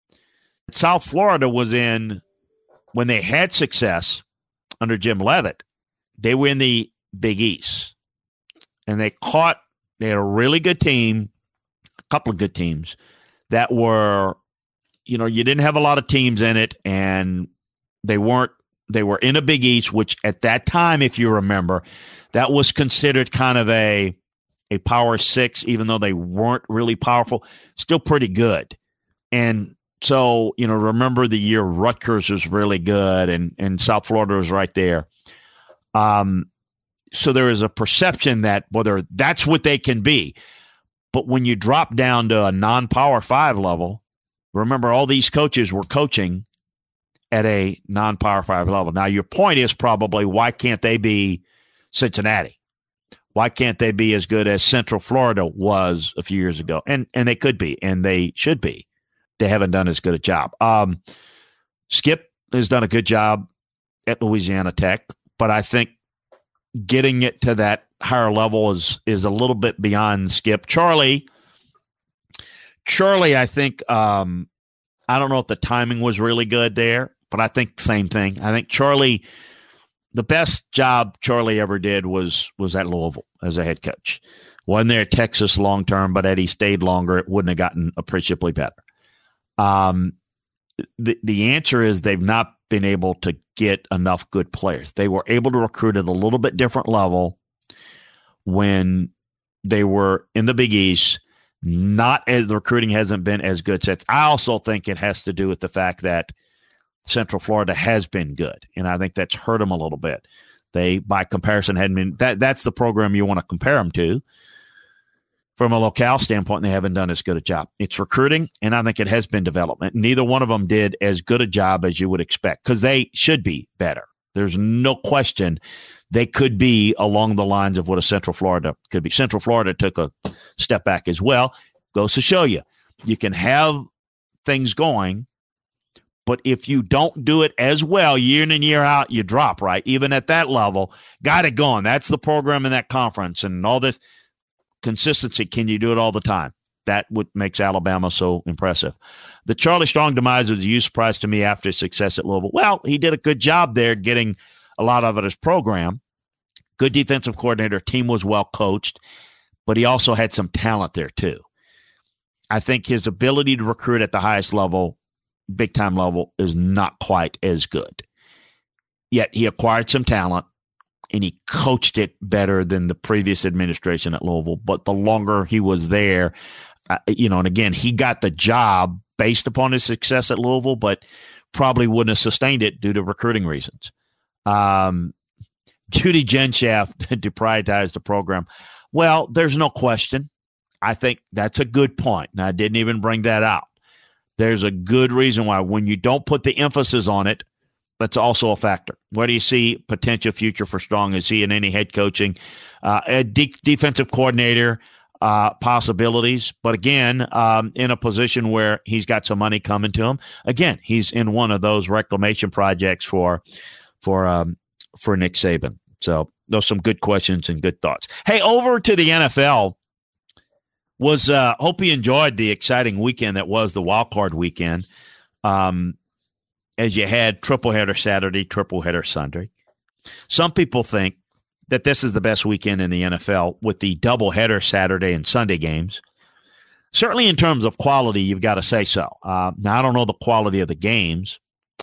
South Florida was in, when they had success under Jim Leavitt, they were in the Big East. And they caught, they had a really good team, a couple of good teams that were, you know, you didn't have a lot of teams in it, and they weren't, they were in a Big East, which at that time, if you remember, that was considered kind of a, a power six, even though they weren't really powerful, still pretty good. And so, you know, remember the year Rutgers was really good and, and South Florida was right there. Um, so there is a perception that whether that's what they can be. But when you drop down to a non-Power Five level, remember all these coaches were coaching at a non-Power Five level. Now, your point is probably, why can't they be Cincinnati? Why can't they be as good as Central Florida was a few years ago? And and they could be, and they should be. They haven't done as good a job. Um, Skip has done a good job at Louisiana Tech, but I think getting it to that higher level is is a little bit beyond Skip. Charlie, Charlie, I think, um, I don't know if the timing was really good there, but I think same thing. I think Charlie, the best job Charlie ever did was was at Louisville as a head coach. Wasn't there at Texas long term, but had he stayed longer, it wouldn't have gotten appreciably better. Um, the the answer is they've not been able to get enough good players. They were able to recruit at a little bit different level when they were in the Big East. Not as the recruiting hasn't been as good since. I also think it has to do with the fact that Central Florida has been good, and I think that's hurt them a little bit. They, by comparison, hadn't been that. That's the program you want to compare them to. From a locale standpoint, they haven't done as good a job. It's recruiting, and I think it has been development. Neither one of them did as good a job as you would expect, because they should be better. There's no question they could be along the lines of what a Central Florida could be. Central Florida took a step back as well. Goes to show you, you can have things going, but if you don't do it as well year in and year out, you drop, right? Even at that level, got it going. That's the program in that conference and all this consistency. Can you do it all the time? That what makes Alabama so impressive. The Charlie Strong demise was a huge surprise to me after his success at Louisville. Well, he did a good job there getting a lot of it as program. Good defensive coordinator. Team was well coached, but he also had some talent there too. I think his ability to recruit at the highest level, big time level, is not quite as good. Yet he acquired some talent and he coached it better than the previous administration at Louisville. But the longer he was there, uh, you know, and again, he got the job based upon his success at Louisville, but probably wouldn't have sustained it due to recruiting reasons. Um, Judy Genshaft deprioritized the program. Well, there's no question. I think that's a good point. And I didn't even bring that out. There's a good reason why when you don't put the emphasis on it, that's also a factor. Where do you see potential future for Strong? Is he in any head coaching? Uh, a de- defensive coordinator uh, possibilities. But again, um, in a position where he's got some money coming to him. Again, he's in one of those reclamation projects for for um, for Nick Saban. So those are some good questions and good thoughts. Hey, over to the N F L. Was uh, hope you enjoyed the exciting weekend that was the wild card weekend. Um, as you had triple header Saturday, triple header Sunday. Some people think that this is the best weekend in the N F L with the double header Saturday and Sunday games. Certainly in terms of quality, you've got to say so. Uh, now, I don't know the quality of the games.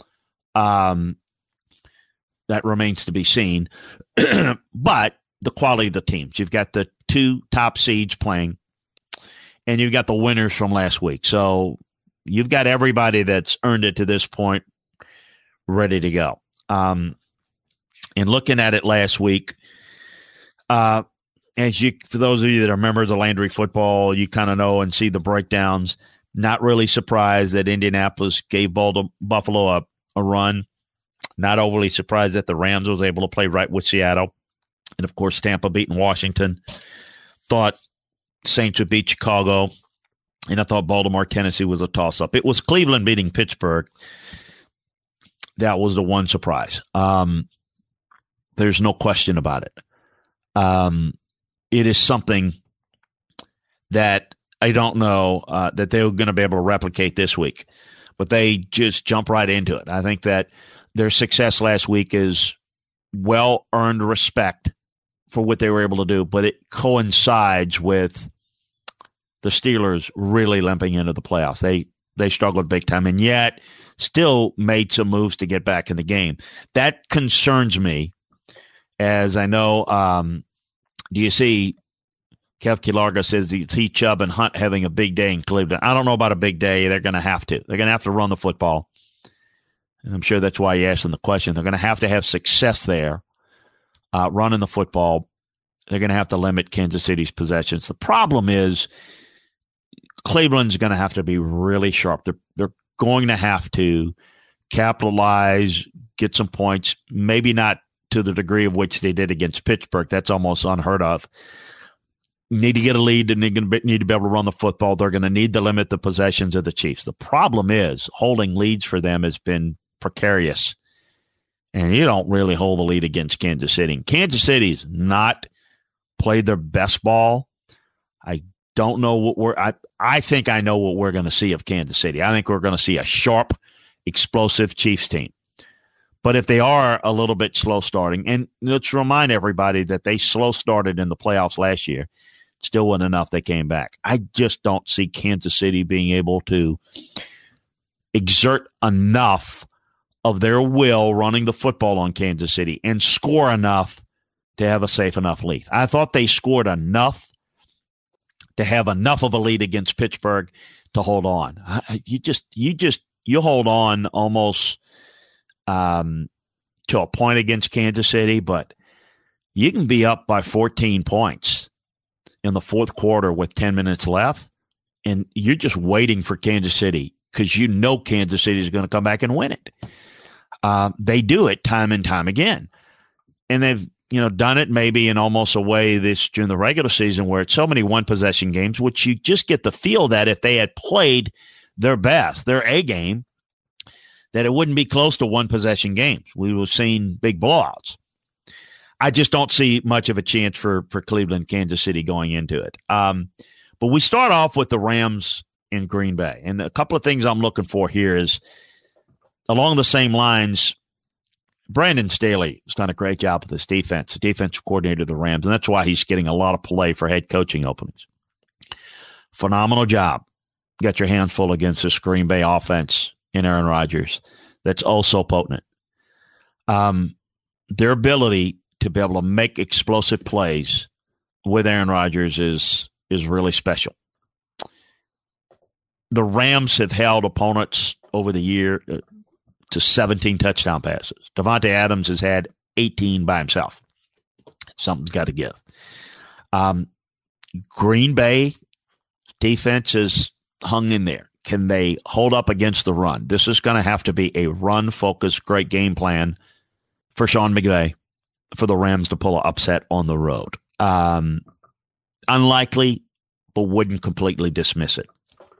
Um, that remains to be seen. But the quality of the teams. You've got the two top seeds playing, and you've got the winners from last week. So you've got everybody that's earned it to this point ready to go. Um, and looking at it last week, uh, as you, for those of you that are members of Landry Football, you kind of know and see the breakdowns. Not really surprised that Indianapolis gave Buffalo a, a run. Not overly surprised that the Rams was able to play right with Seattle. And, of course, Tampa beating Washington. Thought Saints would beat Chicago. And I thought Baltimore, Tennessee was a toss-up. It was Cleveland beating Pittsburgh. That was the one surprise. Um, there's no question about it. Um, it is something that I don't know uh, that they're going to be able to replicate this week. But they just jump right into it. I think that their success last week is well-earned respect for what they were able to do, but it coincides with the Steelers really limping into the playoffs. They they struggled big time, and yet still made some moves to get back in the game. That concerns me, as I know, um, do you see Kev Kilarga says, do you see Chubb and Hunt having a big day in Cleveland? I don't know about a big day. They're going to have to. They're going to have to run the football. And I'm sure that's why you asked them the question. They're going to have to have success there, uh, running the football. They're going to have to limit Kansas City's possessions. The problem is Cleveland's going to have to be really sharp. They're, they're going to have to capitalize, get some points, maybe not to the degree of which they did against Pittsburgh. That's almost unheard of. Need to get a lead, and they're going to need to be able to run the football. They're going to need to limit the possessions of the Chiefs. The problem is holding leads for them has been precarious, and you don't really hold the lead against Kansas City. Kansas City's not played their best ball. I don't know what we're I, I think I know what we're going to see of Kansas City. I think we're going to see a sharp, explosive Chiefs team. But if they are a little bit slow starting, and let's remind everybody that they slow started in the playoffs last year, still wasn't enough. They came back. I just don't see Kansas City being able to exert enough of their will running the football on Kansas City and score enough to have a safe enough lead. I thought they scored enough to have enough of a lead against Pittsburgh to hold on. I, you just, you just, you hold on almost um, to a point against Kansas City, but you can be up by fourteen points in the fourth quarter with ten minutes left, and you're just waiting for Kansas City because you know Kansas City is going to come back and win it. Uh, they do it time and time again, and they've you know done it maybe in almost a way this during the regular season where it's so many one possession games, which you just get the feel that if they had played their best, their A game, that it wouldn't be close to one possession games. We would have seen big blowouts. I just don't see much of a chance for, for Cleveland, Kansas City going into it. Um, but we start off with the Rams in Green Bay. And a couple of things I'm looking for here is along the same lines, Brandon Staley has done a great job with this defense, the defensive coordinator of the Rams, and that's why he's getting a lot of play for head coaching openings. Phenomenal job. Got your hands full against this Green Bay offense in Aaron Rodgers. That's also potent. Um, their ability to be able to make explosive plays with Aaron Rodgers is is really special. The Rams have held opponents over the year uh, to seventeen touchdown passes. Davante Adams has had eighteen by himself. Something's got to give. Um, Green Bay defense is hung in there. Can they hold up against the run? This is going to have to be a run-focused, great game plan for Sean McVay for the Rams to pull an upset on the road. Um, unlikely, but wouldn't completely dismiss it.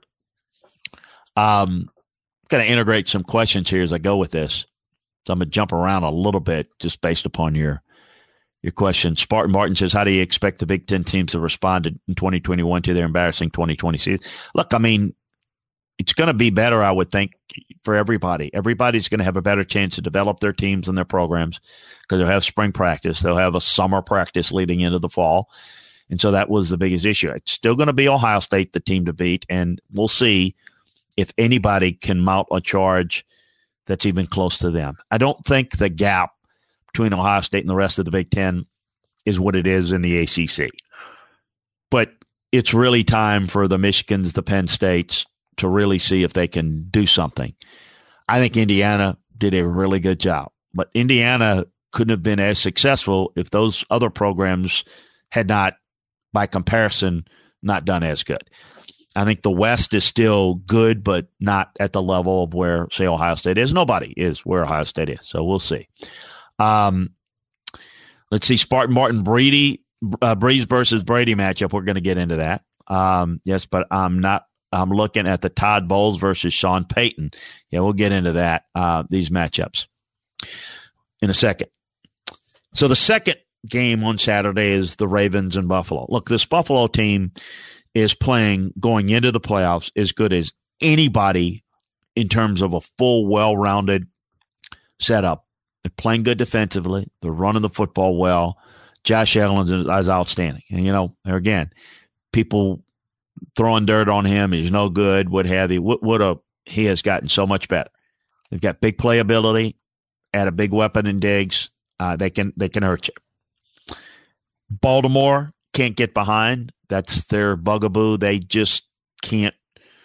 Um, going to integrate some questions here as I go with this. So I'm going to jump around a little bit just based upon your your question. Spartan Martin says, how do you expect the Big Ten teams to respond in twenty twenty-one to their embarrassing twenty twenty season? Look, I mean, it's going to be better, I would think, for everybody. Everybody's going to have a better chance to develop their teams and their programs because they'll have spring practice. They'll have a summer practice leading into the fall. And so that was the biggest issue. It's still going to be Ohio State, the team to beat, and we'll see if anybody can mount a charge that's even close to them. I don't think the gap between Ohio State and the rest of the Big Ten is what it is in the A C C. But it's really time for the Michigans, the Penn States, to really see if they can do something. I think Indiana did a really good job, but Indiana couldn't have been as successful if those other programs had not, by comparison, not done as good. I think the West is still good, but not at the level of where, say, Ohio State is. Nobody is where Ohio State is, so we'll see. Um, let's see, Spartan Martin Brady, uh, Breeze versus Brady matchup. We're going to get into that. Um, yes, but I'm not. I'm looking at the Todd Bowles versus Sean Payton. Yeah, we'll get into that, uh, these matchups in a second. So the second game on Saturday is the Ravens and Buffalo. Look, this Buffalo team is playing, going into the playoffs, as good as anybody in terms of a full, well-rounded setup. They're playing good defensively. They're running the football well. Josh Allen is, is outstanding. And, you know, there again, people – throwing dirt on him, he's no good, what have you. What, what a, he has gotten so much better. They've got big playability, add a big weapon in Diggs. Uh, they can they can hurt you. Baltimore can't get behind. That's their bugaboo. They just can't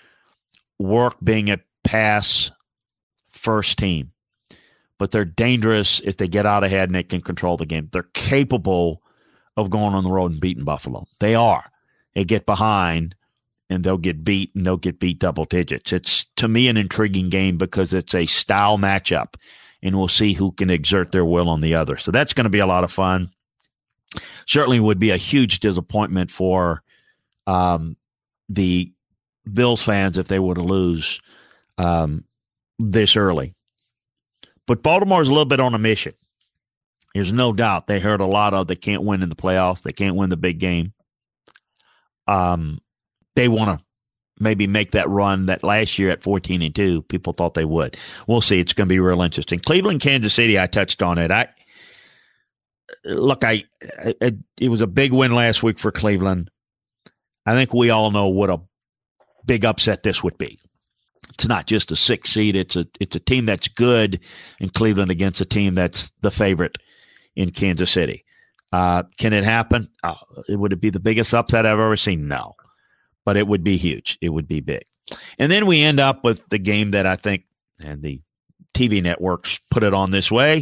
work being a pass first team. But they're dangerous if they get out ahead and they can control the game. They're capable of going on the road and beating Buffalo. They are. They get behind and they'll get beat, and they'll get beat double digits. It's, to me, an intriguing game because it's a style matchup, and we'll see who can exert their will on the other. So that's going to be a lot of fun. Certainly would be a huge disappointment for um, the Bills fans if they were to lose um, this early. But Baltimore's a little bit on a mission. There's no doubt. They heard a lot of they can't win in the playoffs. They can't win the big game. Um, they want to maybe make that run that last year at fourteen and two, people thought they would. We'll see. It's going to be real interesting. Cleveland, Kansas City, I touched on it. I Look, I, I it was a big win last week for Cleveland. I think we all know what a big upset this would be. It's not just a six seed. It's a it's a team that's good in Cleveland against a team that's the favorite in Kansas City. Uh, can it happen? Uh, would it be the biggest upset I've ever seen? No. But it would be huge. It would be big. And then we end up with the game that I think, and the T V networks put it on this way,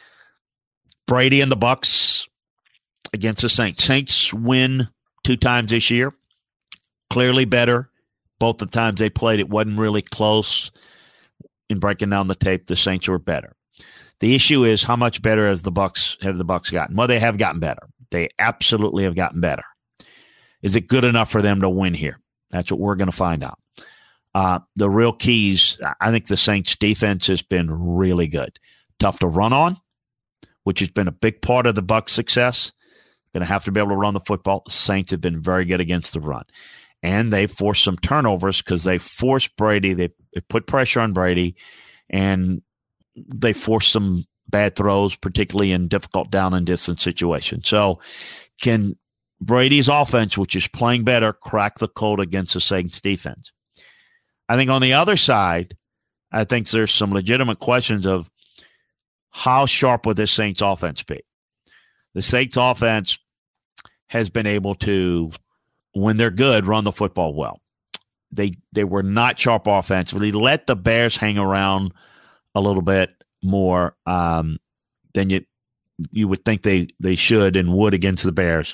Brady and the Bucs against the Saints. Saints win two times this year. Clearly better. Both the times they played, it wasn't really close. In breaking down the tape, the Saints were better. The issue is, how much better has the Bucs have the Bucs gotten? Well, they have gotten better. They absolutely have gotten better. Is it good enough for them to win here? That's what we're going to find out. Uh, the real keys, I think the Saints defense has been really good. Tough to run on, which has been a big part of the Bucs' success. Going to have to be able to run the football. The Saints have been very good against the run. And they forced some turnovers because they forced Brady. They, they put pressure on Brady, and they forced some bad throws, particularly in difficult down and distance situations. So can Brady's offense, which is playing better, crack the code against the Saints defense? I think on the other side, I think there's some legitimate questions of how sharp would this Saints offense be? The Saints offense has been able to, when they're good, run the football well. They they were not sharp offensively. Let the Bears hang around a little bit more um, than you you would think they, they should and would against the Bears.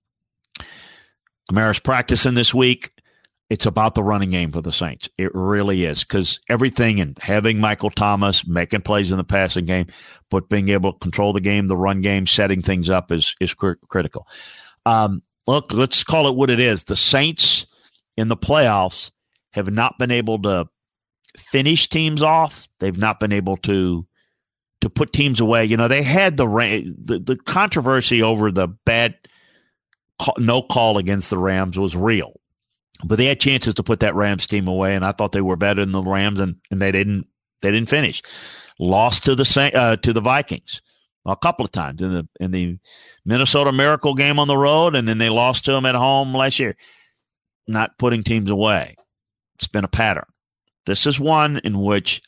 Kamara's practicing this week. It's about the running game for the Saints. It really is, because everything, and having Michael Thomas making plays in the passing game, but being able to control the game, the run game, setting things up is is cr- critical. Um, look, let's call it what it is. The Saints in the playoffs have not been able to finish teams off. They've not been able to to put teams away. You know, they had the the, the controversy over the bad call, no call against the Rams was real. But they had chances to put that Rams team away, and I thought they were better than the Rams, and, and they didn't. They didn't finish. Lost to the uh, to the Vikings a couple of times in the in the Minnesota Miracle game on the road, and then they lost to them at home last year. Not putting teams away. It's been a pattern. This is one in which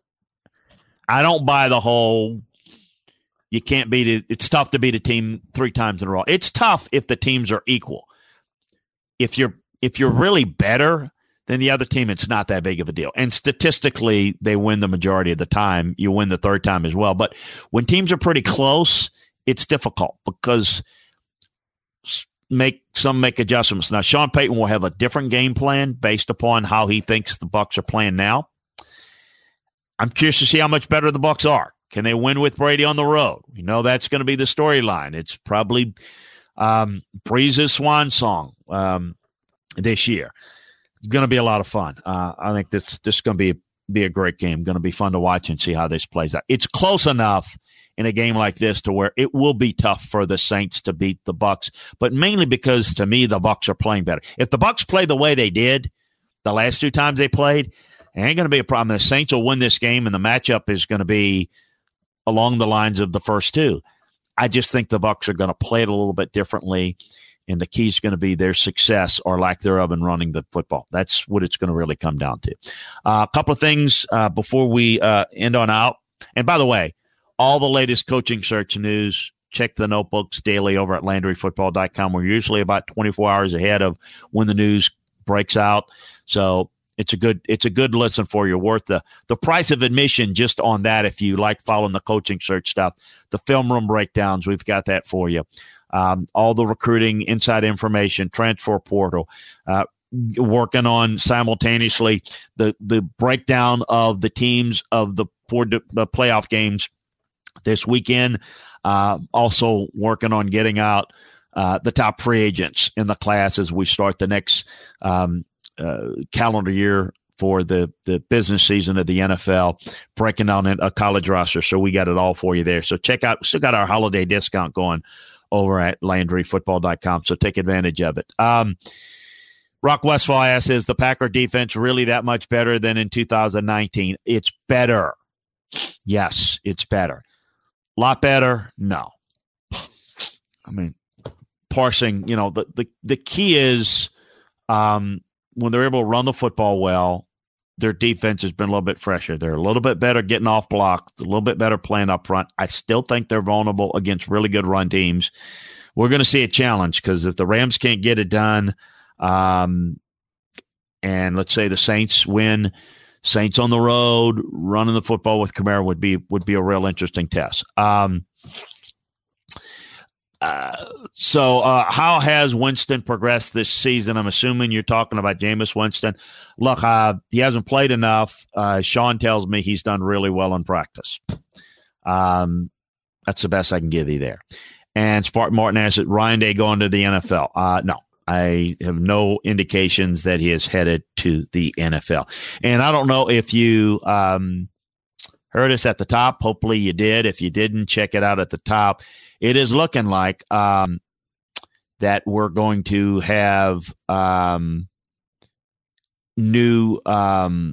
I don't buy the whole. You can't beat it. It's tough to beat a team three times in a row. It's tough if the teams are equal. If you're If you're really better than the other team, it's not that big of a deal. And statistically, they win the majority of the time. You win the third time as well. But when teams are pretty close, it's difficult because make some make adjustments. Now, Sean Payton will have a different game plan based upon how he thinks the Bucs are playing now. I'm curious to see how much better the Bucs are. Can they win with Brady on the road? You know, that's going to be the storyline. It's probably um, Breeze's swan song. Um, This year, it's going to be a lot of fun. Uh, I think this this is going to be be a great game. Going to be fun to watch and see how this plays out. It's close enough in a game like this to where it will be tough for the Saints to beat the Bucs, but mainly because to me the Bucs are playing better. If the Bucs play the way they did the last two times they played, it ain't going to be a problem. The Saints will win this game, and the matchup is going to be along the lines of the first two. I just think the Bucs are going to play it a little bit differently. And the key is going to be their success or lack thereof in running the football. That's what it's going to really come down to. Uh, a couple of things uh, before we uh, end on out. And by the way, all the latest coaching search news, check the notebooks daily over at Landry Football dot com. We're usually about twenty-four hours ahead of when the news breaks out. So it's a good it's a good listen for you. Worth the, the price of admission just on that if you like following the coaching search stuff. The film room breakdowns, we've got that for you. Um, all the recruiting, inside information, transfer portal, uh, working on simultaneously the the breakdown of the teams of the four the playoff games this weekend. Uh, also working on getting out uh, the top free agents in the class as we start the next um, uh, calendar year for the, the business season of the N F L, breaking down a college roster. So we got it all for you there. So check out, still got our holiday discount going over at Landry Football dot com. So take advantage of it. Um, Rock Westfall asks, is the Packer defense really that much better than in two thousand nineteen? It's better. Yes, it's better. A lot better? No. I mean, parsing, you know, the, the, the key is um, when they're able to run the football well, their defense has been a little bit fresher. They're a little bit better getting off block, a little bit better playing up front. I still think they're vulnerable against really good run teams. We're going to see a challenge because if the Rams can't get it done, um, and let's say the Saints win, Saints on the road, running the football with Kamara would be would be a real interesting test. Um, uh, so uh, how has Winston progressed this season? I'm assuming you're talking about Jameis Winston. Look, uh, he hasn't played enough. Uh, Sean tells me he's done really well in practice. Um, that's the best I can give you there. And Spartan Martin asks, Ryan Day going to the N F L? Uh, no. I have no indications that he is headed to the N F L. And I don't know if you um, heard us at the top. Hopefully you did. If you didn't, check it out at the top. It is looking like um, that we're going to have um, new um,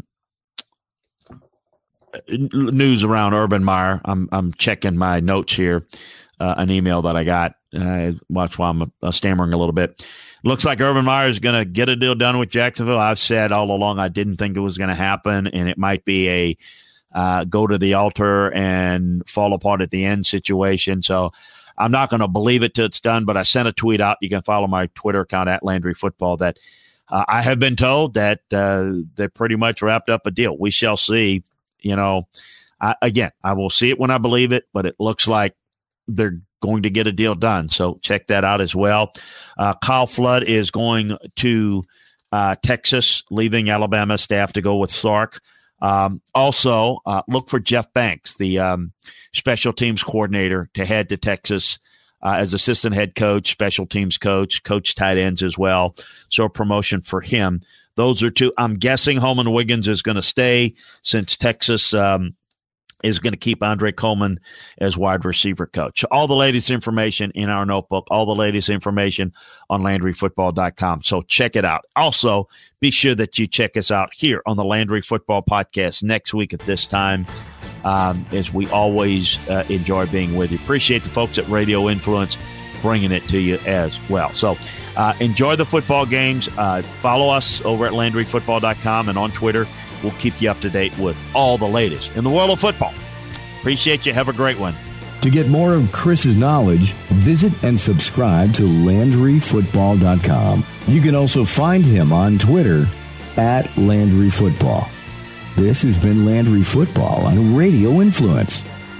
news around Urban Meyer. I'm, I'm checking my notes here, uh, an email that I got. Uh, watch while I'm uh, stammering a little bit. Looks like Urban Meyer is going to get a deal done with Jacksonville. I've said all along I didn't think it was going to happen, and it might be a uh, go to the altar and fall apart at the end situation. So I'm not going to believe it till it's done, but I sent a tweet out. You can follow my Twitter account at Landry Football that uh, I have been told that uh, they pretty much wrapped up a deal. We shall see. You know, I, again, I will see it when I believe it, but it looks like they're going to get a deal done. So check that out as well. Uh, Kyle Flood is going to uh, Texas, leaving Alabama staff to go with Sark. Um, also, uh, look for Jeff Banks, the um, special teams coordinator, to head to Texas uh, as assistant head coach, special teams coach, coach tight ends as well. So a promotion for him. Those are two. I'm guessing Holman Wiggins is going to stay since Texas um, is going to keep Andre Coleman as wide receiver coach. All the latest information in our notebook, all the latest information on Landry Football dot com. So check it out. Also, be sure that you check us out here on the Landry Football Podcast next week at this time, um, as we always uh, enjoy being with you. Appreciate the folks at Radio Influence bringing it to you as well. So uh, enjoy the football games. Uh, follow us over at Landry Football dot com and on Twitter. We'll keep you up to date with all the latest in the world of football. Appreciate you. Have a great one. To get more of Chris's knowledge, visit and subscribe to Landry Football dot com. You can also find him on Twitter at Landry Football. This has been Landry Football on Radio Influence.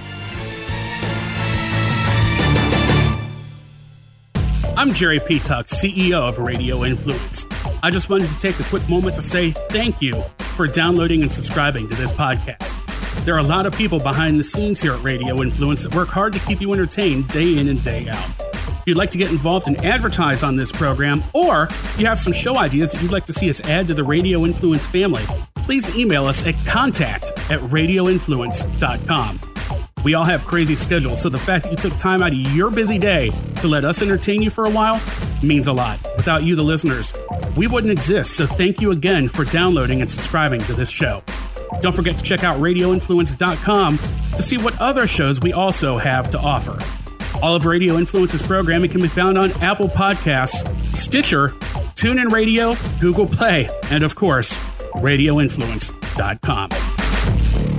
I'm Jerry Petuck, C E O of Radio Influence. I just wanted to take a quick moment to say thank you for downloading and subscribing to this podcast. There are a lot of people behind the scenes here at Radio Influence that work hard to keep you entertained day in and day out. If you'd like to get involved and advertise on this program, or you have some show ideas that you'd like to see us add to the Radio Influence family, please email us at contact at radio influence dot com. We all have crazy schedules, so the fact that you took time out of your busy day to let us entertain you for a while means a lot. Without you, the listeners, we wouldn't exist, so thank you again for downloading and subscribing to this show. Don't forget to check out radio influence dot com to see what other shows we also have to offer. All of Radio Influence's programming can be found on Apple Podcasts, Stitcher, TuneIn Radio, Google Play, and of course, radio influence dot com.